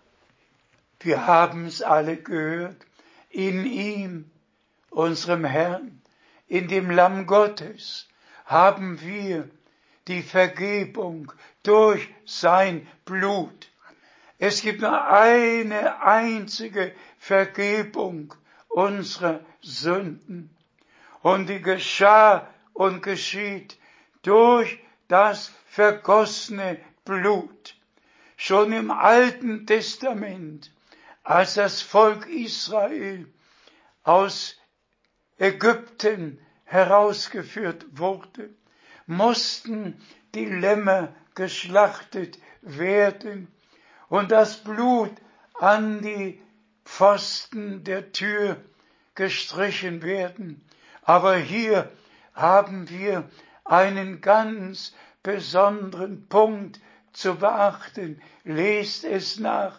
Wir haben es alle gehört, in ihm, unserem Herrn, in dem Lamm Gottes, haben wir die Vergebung durch sein Blut. Es gibt nur eine einzige Vergebung unserer Sünden. Und die geschah und geschieht durch das vergossene Blut. Schon im Alten Testament, als das Volk Israel aus Ägypten herausgeführt wurde, mussten die Lämmer geschlachtet werden und das Blut an die Pfosten der Tür gestrichen werden. Aber hier haben wir einen ganz besonderen Punkt zu beachten. Lest es nach.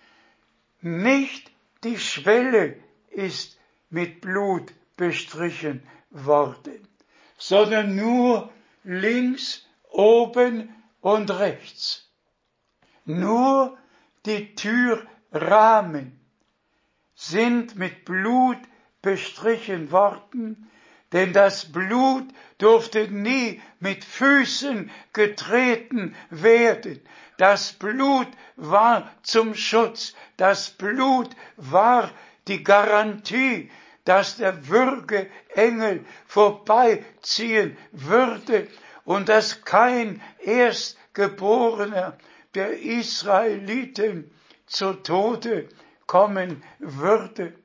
Nicht die Schwelle ist mit Blut bestrichen worden, sondern nur links, oben und rechts. Nur die Türrahmen sind mit Blut bestrichen worden, denn das Blut durfte nie mit Füßen getreten werden. Das Blut war zum Schutz. Das Blut war die Garantie, dass der Würgeengel vorbeiziehen würde und dass kein Erstgeborener der Israeliten zu Tode kommen würde.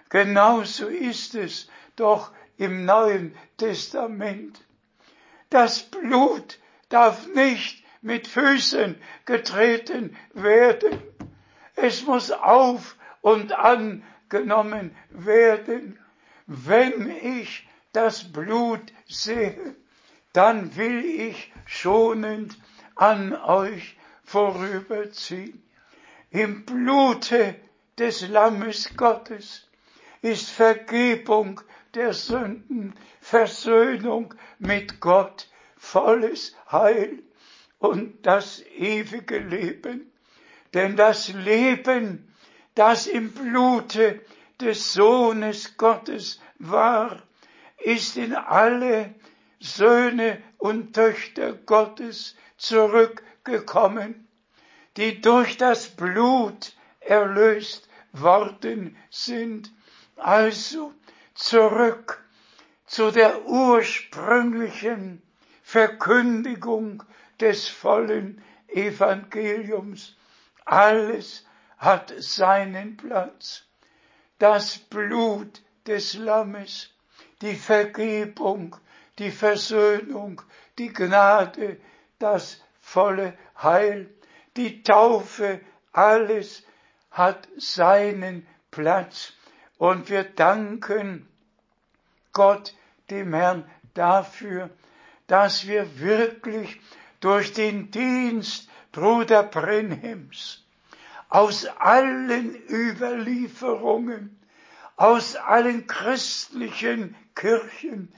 Genauso ist es doch im Neuen Testament. Das Blut darf nicht mit Füßen getreten werden. Es muss auf und angenommen werden. Wenn ich das Blut sehe, dann will ich schonend an euch vorüberziehen. Im Blute des Lammes Gottes ist Vergebung der Sünden, Versöhnung mit Gott, volles Heil und das ewige Leben. Denn das Leben, das im Blute des Sohnes Gottes war, ist in alle Söhne und Töchter Gottes zurückgekommen, die durch das Blut erlöst worden sind. Also zurück zu der ursprünglichen Verkündigung des vollen Evangeliums. Alles hat seinen Platz. Das Blut des Lammes, die Vergebung, die Versöhnung, die Gnade, das volle Heil, die Taufe, alles hat seinen Platz. Und wir danken Gott, dem Herrn, dafür, dass wir wirklich durch den Dienst Bruder Brenhims aus allen Überlieferungen, aus allen christlichen Kirchen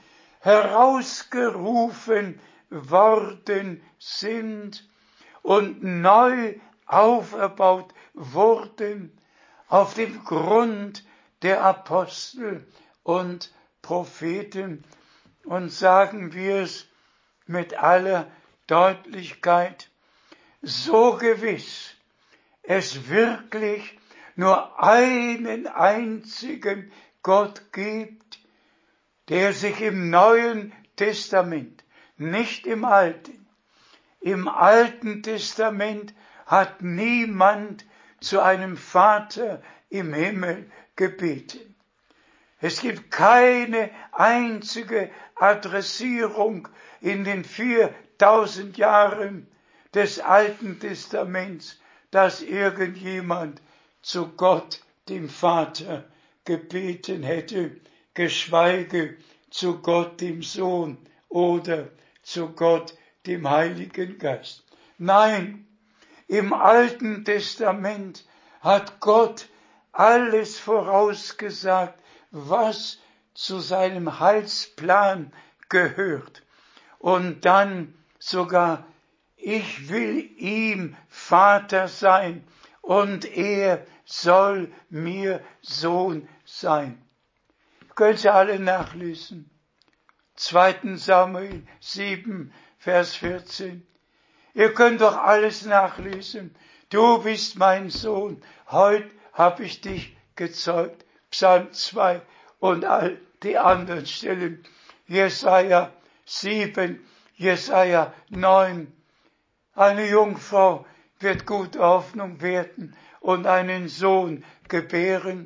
herausgerufen worden sind und neu auferbaut wurden auf dem Grund der Apostel und Propheten. Und sagen wir es mit aller Deutlichkeit, so gewiss es wirklich nur einen einzigen Gott gibt, der sich im Neuen Testament, nicht im Alten, im Alten Testament hat niemand zu einem Vater im Himmel gebeten. Es gibt keine einzige Adressierung in den viertausend Jahren des Alten Testaments, dass irgendjemand zu Gott, dem Vater, gebeten hätte, geschweige zu Gott, dem Sohn oder zu Gott, dem Heiligen Geist. Nein, im Alten Testament hat Gott alles vorausgesagt, was zu seinem Heilsplan gehört. Und dann sogar, ich will ihm Vater sein und er soll mir Sohn sein. Können Sie alle nachlesen. zweiter Samuel sieben, Vers vierzehn. Ihr könnt doch alles nachlesen. Du bist mein Sohn, heute habe ich dich gezeugt. Psalm zwei und all die anderen Stellen. Jesaja sieben, Jesaja neun. Eine Jungfrau wird gute Hoffnung werden und einen Sohn gebären.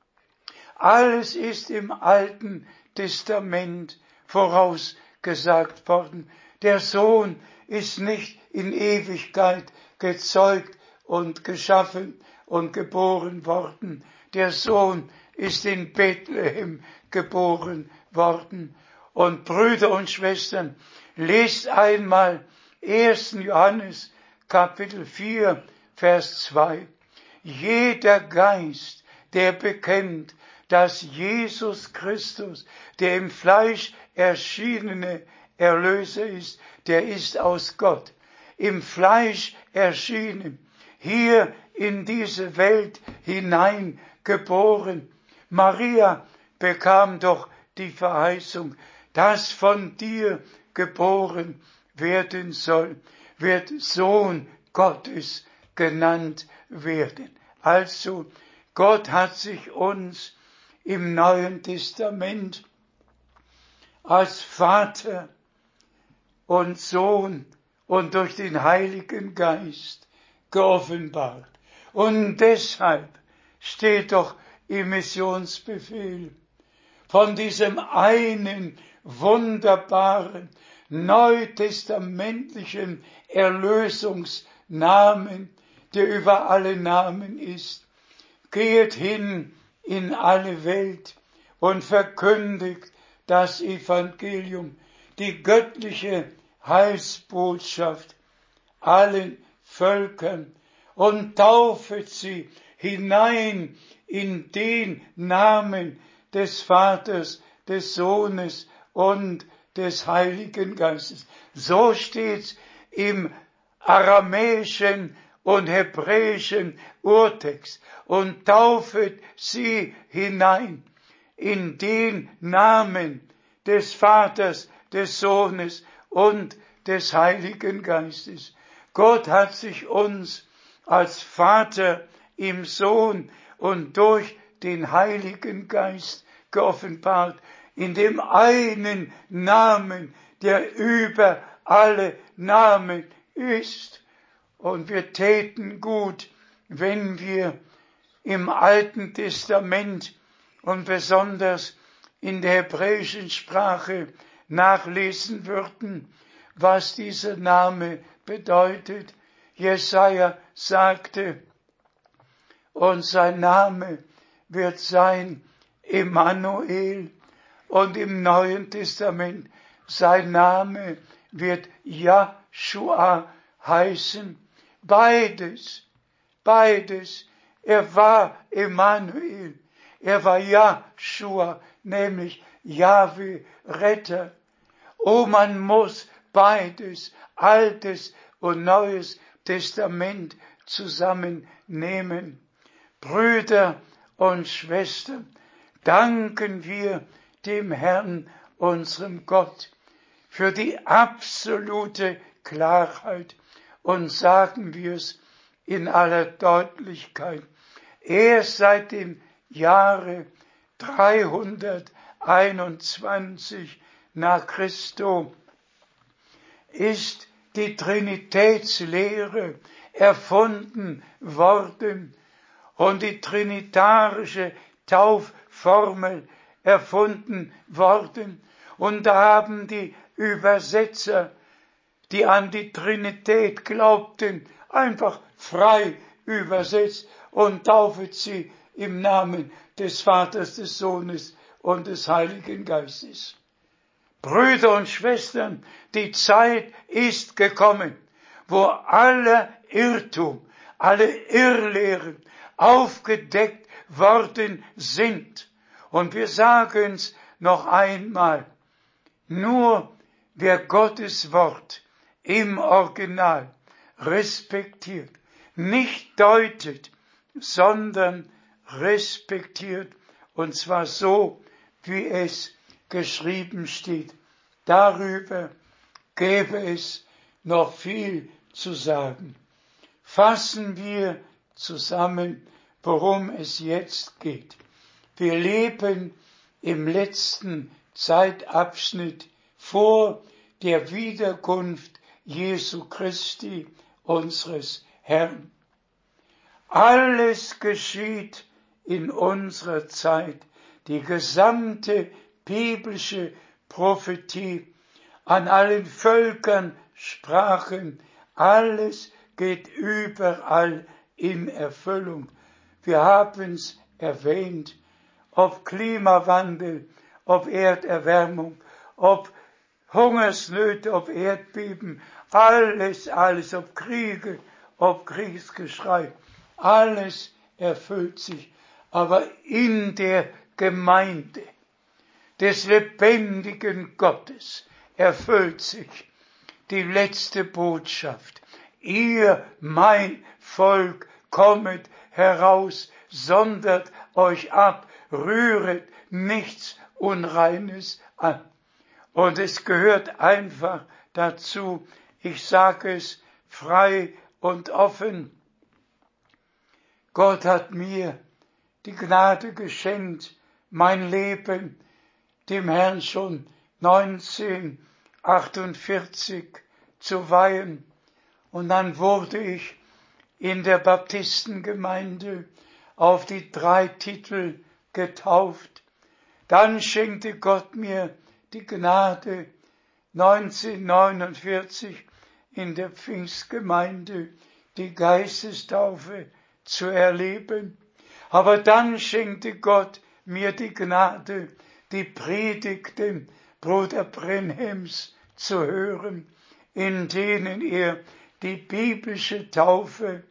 Alles ist im Alten Testament vorausgesagt worden. Der Sohn ist nicht in Ewigkeit gezeugt und geschaffen und geboren worden. Der Sohn ist in Bethlehem geboren worden. Und Brüder und Schwestern, lest einmal ersten Johannes Kapitel vier, Vers zwei. Jeder Geist, der bekennt, dass Jesus Christus, der im Fleisch erschienene Erlöser ist, der ist aus Gott, im Fleisch erschienen, hier in diese Welt hineingeboren. Maria bekam doch die Verheißung, dass von dir geboren werden soll, wird Sohn Gottes genannt werden. Also, Gott hat sich uns im Neuen Testament als Vater und Sohn und durch den Heiligen Geist geoffenbart. Und deshalb steht doch im Missionsbefehl. Von diesem einen wunderbaren neutestamentlichen Erlösungsnamen, der über alle Namen ist. Geht hin in alle Welt und verkündigt das Evangelium, die göttliche Heilsbotschaft allen Völkern und taufet sie hinein in den Namen des Vaters, des Sohnes und des Heiligen Geistes. So steht's im aramäischen und hebräischen Urtext. Und taufet sie hinein in den Namen des Vaters, des Sohnes und des Heiligen Geistes. Gott hat sich uns als Vater im Sohn und durch den Heiligen Geist geoffenbart, in dem einen Namen, der über alle Namen ist. Und wir täten gut, wenn wir im Alten Testament und besonders in der hebräischen Sprache nachlesen würden, was dieser Name bedeutet. Jesaja sagte, und sein Name wird sein Emmanuel, und im Neuen Testament sein Name wird Joshua heißen. Beides, beides. Er war Emmanuel, er war Joshua, nämlich Jahwe, Retter. Oh, man muss beides, Altes und Neues Testament zusammennehmen. Brüder und Schwestern, danken wir dem Herrn, unserem Gott, für die absolute Klarheit und sagen wir es in aller Deutlichkeit. Erst seit dem Jahre dreihunderteinundzwanzig nach Christus ist die Trinitätslehre erfunden worden und die trinitarische Taufformel erfunden worden. Und da haben die Übersetzer, die an die Trinität glaubten, einfach frei übersetzt und taufet sie im Namen des Vaters, des Sohnes und des Heiligen Geistes. Brüder und Schwestern, die Zeit ist gekommen, wo aller Irrtum, alle Irrlehren aufgedeckt worden sind. Und wir sagen es noch einmal, nur wer Gottes Wort im Original respektiert, nicht deutet, sondern respektiert, und zwar so, wie es geschrieben steht. Darüber gäbe es noch viel zu sagen. Fassen wir zusammen, worum es jetzt geht. Wir leben im letzten Zeitabschnitt vor der Wiederkunft Jesu Christi, unseres Herrn. Alles geschieht in unserer Zeit. Die gesamte biblische Prophetie an allen Völkern, Sprachen, alles geht überall in Erfüllung. Wir haben es erwähnt, ob Klimawandel, ob Erderwärmung, ob Hungersnöte, ob Erdbeben, alles, alles, ob Kriege, ob Kriegsgeschrei, alles erfüllt sich. Aber in der Gemeinde des lebendigen Gottes erfüllt sich die letzte Botschaft. Ihr, mein Volk, kommet heraus, sondert euch ab, rühret nichts Unreines an. Und es gehört einfach dazu, ich sage es frei und offen, Gott hat mir die Gnade geschenkt, mein Leben dem Herrn schon neunzehnhundertachtundvierzig zu weihen. Und dann wurde ich in der Baptistengemeinde auf die drei Titel getauft. Dann schenkte Gott mir die Gnade, neunzehnhundertneunundvierzig in der Pfingstgemeinde die Geistestaufe zu erleben. Aber dann schenkte Gott mir die Gnade, die Predigten Bruder Brenhems zu hören, in denen er die biblische Taufe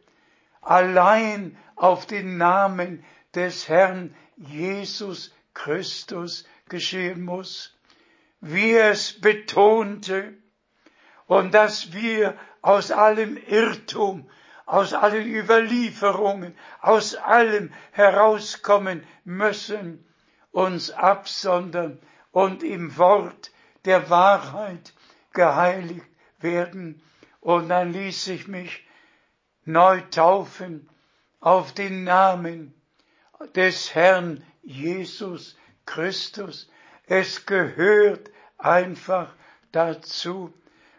allein auf den Namen des Herrn Jesus Christus geschehen muss, wie er es betonte, und dass wir aus allem Irrtum, aus allen Überlieferungen, aus allem herauskommen müssen, uns absondern und im Wort der Wahrheit geheiligt werden. Und dann ließ ich mich neu taufen auf den Namen des Herrn Jesus Christus. Es gehört einfach dazu.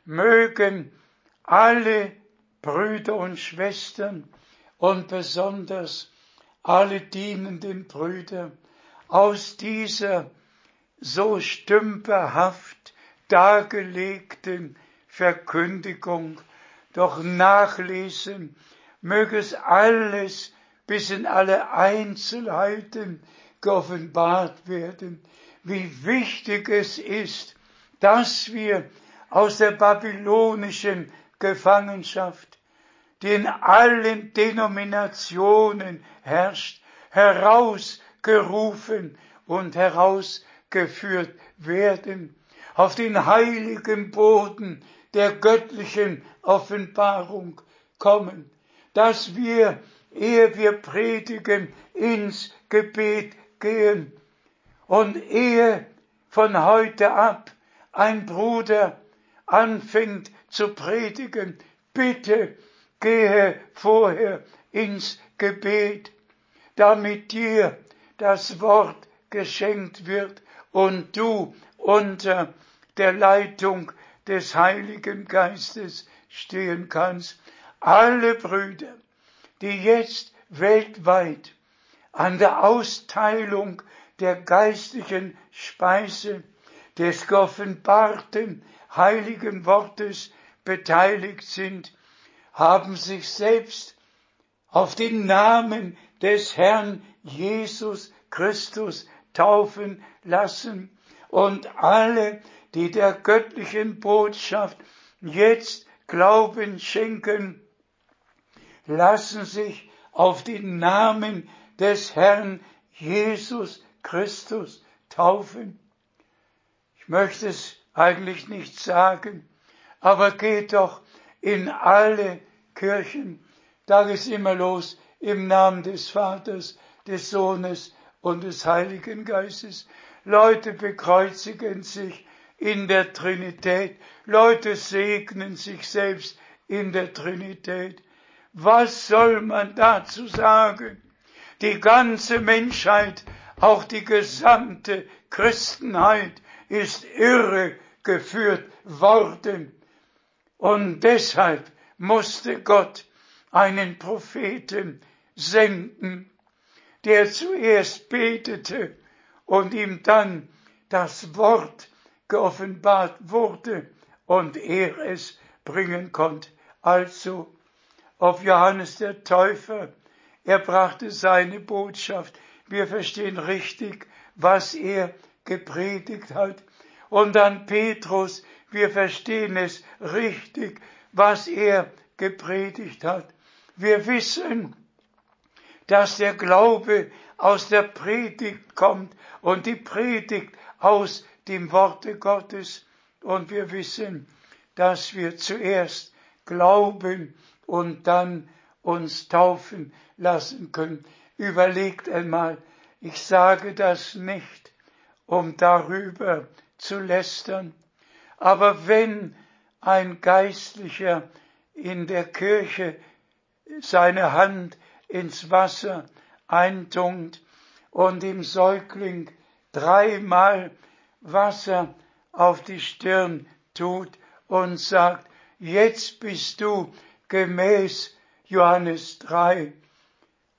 Mögen alle Brüder und Schwestern und besonders alle dienenden Brüder aus dieser so stümperhaft dargelegten Verkündigung doch nachlesen, möge es alles bis in alle Einzelheiten geoffenbart werden, wie wichtig es ist, dass wir aus der babylonischen Gefangenschaft, die in allen Denominationen herrscht, herausgerufen und herausgeführt werden, auf den heiligen Boden der göttlichen Offenbarung kommen, dass wir, ehe wir predigen, ins Gebet gehen und ehe von heute ab ein Bruder anfängt zu predigen, bitte gehe vorher ins Gebet, damit dir das Wort geschenkt wird und du unter der Leitung des Heiligen Geistes stehen kannst. Alle Brüder, die jetzt weltweit an der Austeilung der geistlichen Speise des geoffenbarten heiligen Wortes beteiligt sind, haben sich selbst auf den Namen des Herrn Jesus Christus taufen lassen, und alle, die der göttlichen Botschaft jetzt Glauben schenken, lassen sich auf den Namen des Herrn Jesus Christus taufen. Ich möchte es eigentlich nicht sagen, aber geht doch in alle Kirchen, da ist immer los, im Namen des Vaters, des Sohnes und des Heiligen Geistes. Leute bekreuzigen sich in der Trinität, Leute segnen sich selbst in der Trinität. Was soll man dazu sagen? Die ganze Menschheit, auch die gesamte Christenheit, ist irregeführt worden. Und deshalb musste Gott einen Propheten senden, der zuerst betete und ihm dann das Wort geoffenbart wurde und er es bringen konnte. Also, auf Johannes der Täufer, er brachte seine Botschaft. Wir verstehen richtig, was er gepredigt hat. Und dann Petrus, wir verstehen es richtig, was er gepredigt hat. Wir wissen, dass der Glaube aus der Predigt kommt und die Predigt aus dem Worte Gottes. Und wir wissen, dass wir zuerst glauben und dann uns taufen lassen können. Überlegt einmal, ich sage das nicht, um darüber zu lästern, aber wenn ein Geistlicher in der Kirche seine Hand ins Wasser eintunkt und dem Säugling dreimal Wasser auf die Stirn tut und sagt, jetzt bist du gemäß Johannes drei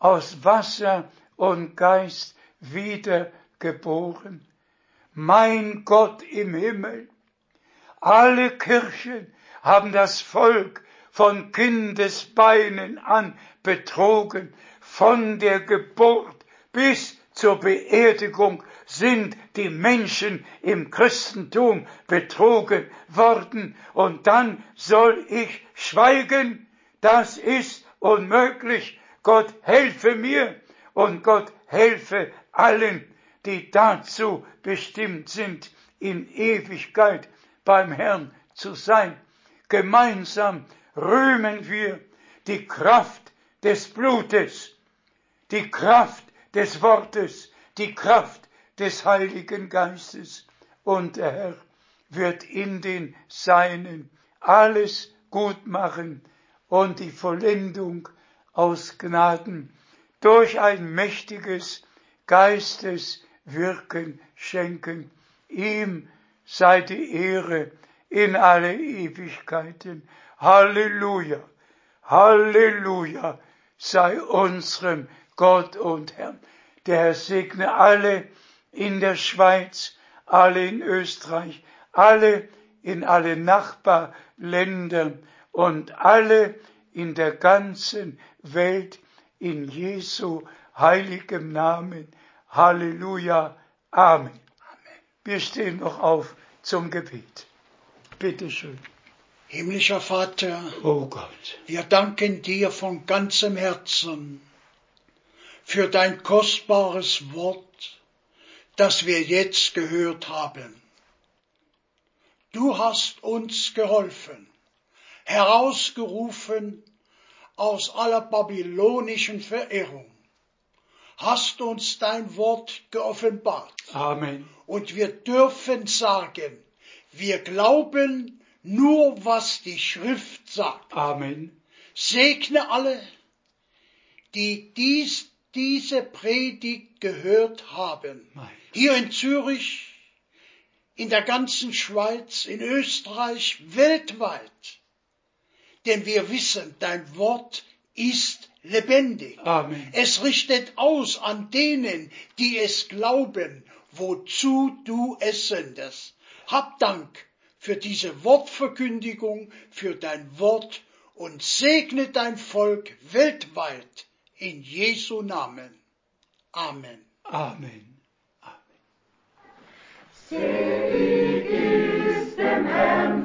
aus Wasser und Geist wiedergeboren. Mein Gott im Himmel, alle Kirchen haben das Volk von Kindesbeinen an betrogen. Von der Geburt bis zur Beerdigung sind die Menschen im Christentum betrogen worden. Und dann soll ich schweigen? Das ist unmöglich. Gott helfe mir und Gott helfe allen, die dazu bestimmt sind, in Ewigkeit beim Herrn zu sein. Gemeinsam rühmen wir die Kraft des Blutes, die Kraft des Wortes, die Kraft des Heiligen Geistes. Und der Herr wird in den Seinen alles gut machen und die Vollendung aus Gnaden durch ein mächtiges Geisteswirken schenken. Ihm sei die Ehre in alle Ewigkeiten. Halleluja, Halleluja sei unserem Gott und Herrn. Der Herr segne alle in der Schweiz, alle in Österreich, alle in alle Nachbarländern und alle in der ganzen Welt in Jesu heiligem Namen. Halleluja. Amen. Amen. Wir stehen noch auf zum Gebet. Bitte schön. Himmlischer Vater, Oh Gott, wir danken dir von ganzem Herzen für dein kostbares Wort, das wir jetzt gehört haben. Du hast uns geholfen, herausgerufen aus aller babylonischen Verirrung, hast uns dein Wort geoffenbart. Amen. Und wir dürfen sagen, wir glauben nur, was die Schrift sagt. Amen. Segne alle, die dies, diese Predigt gehört haben. Mein. Hier in Zürich, in der ganzen Schweiz, in Österreich, weltweit. Denn wir wissen, dein Wort ist lebendig. Amen. Es richtet aus an denen, die es glauben, wozu du es sendest. Hab Dank für diese Wortverkündigung, für dein Wort und segne dein Volk weltweit in Jesu Namen. Amen. Amen. Selig ist dem Herrn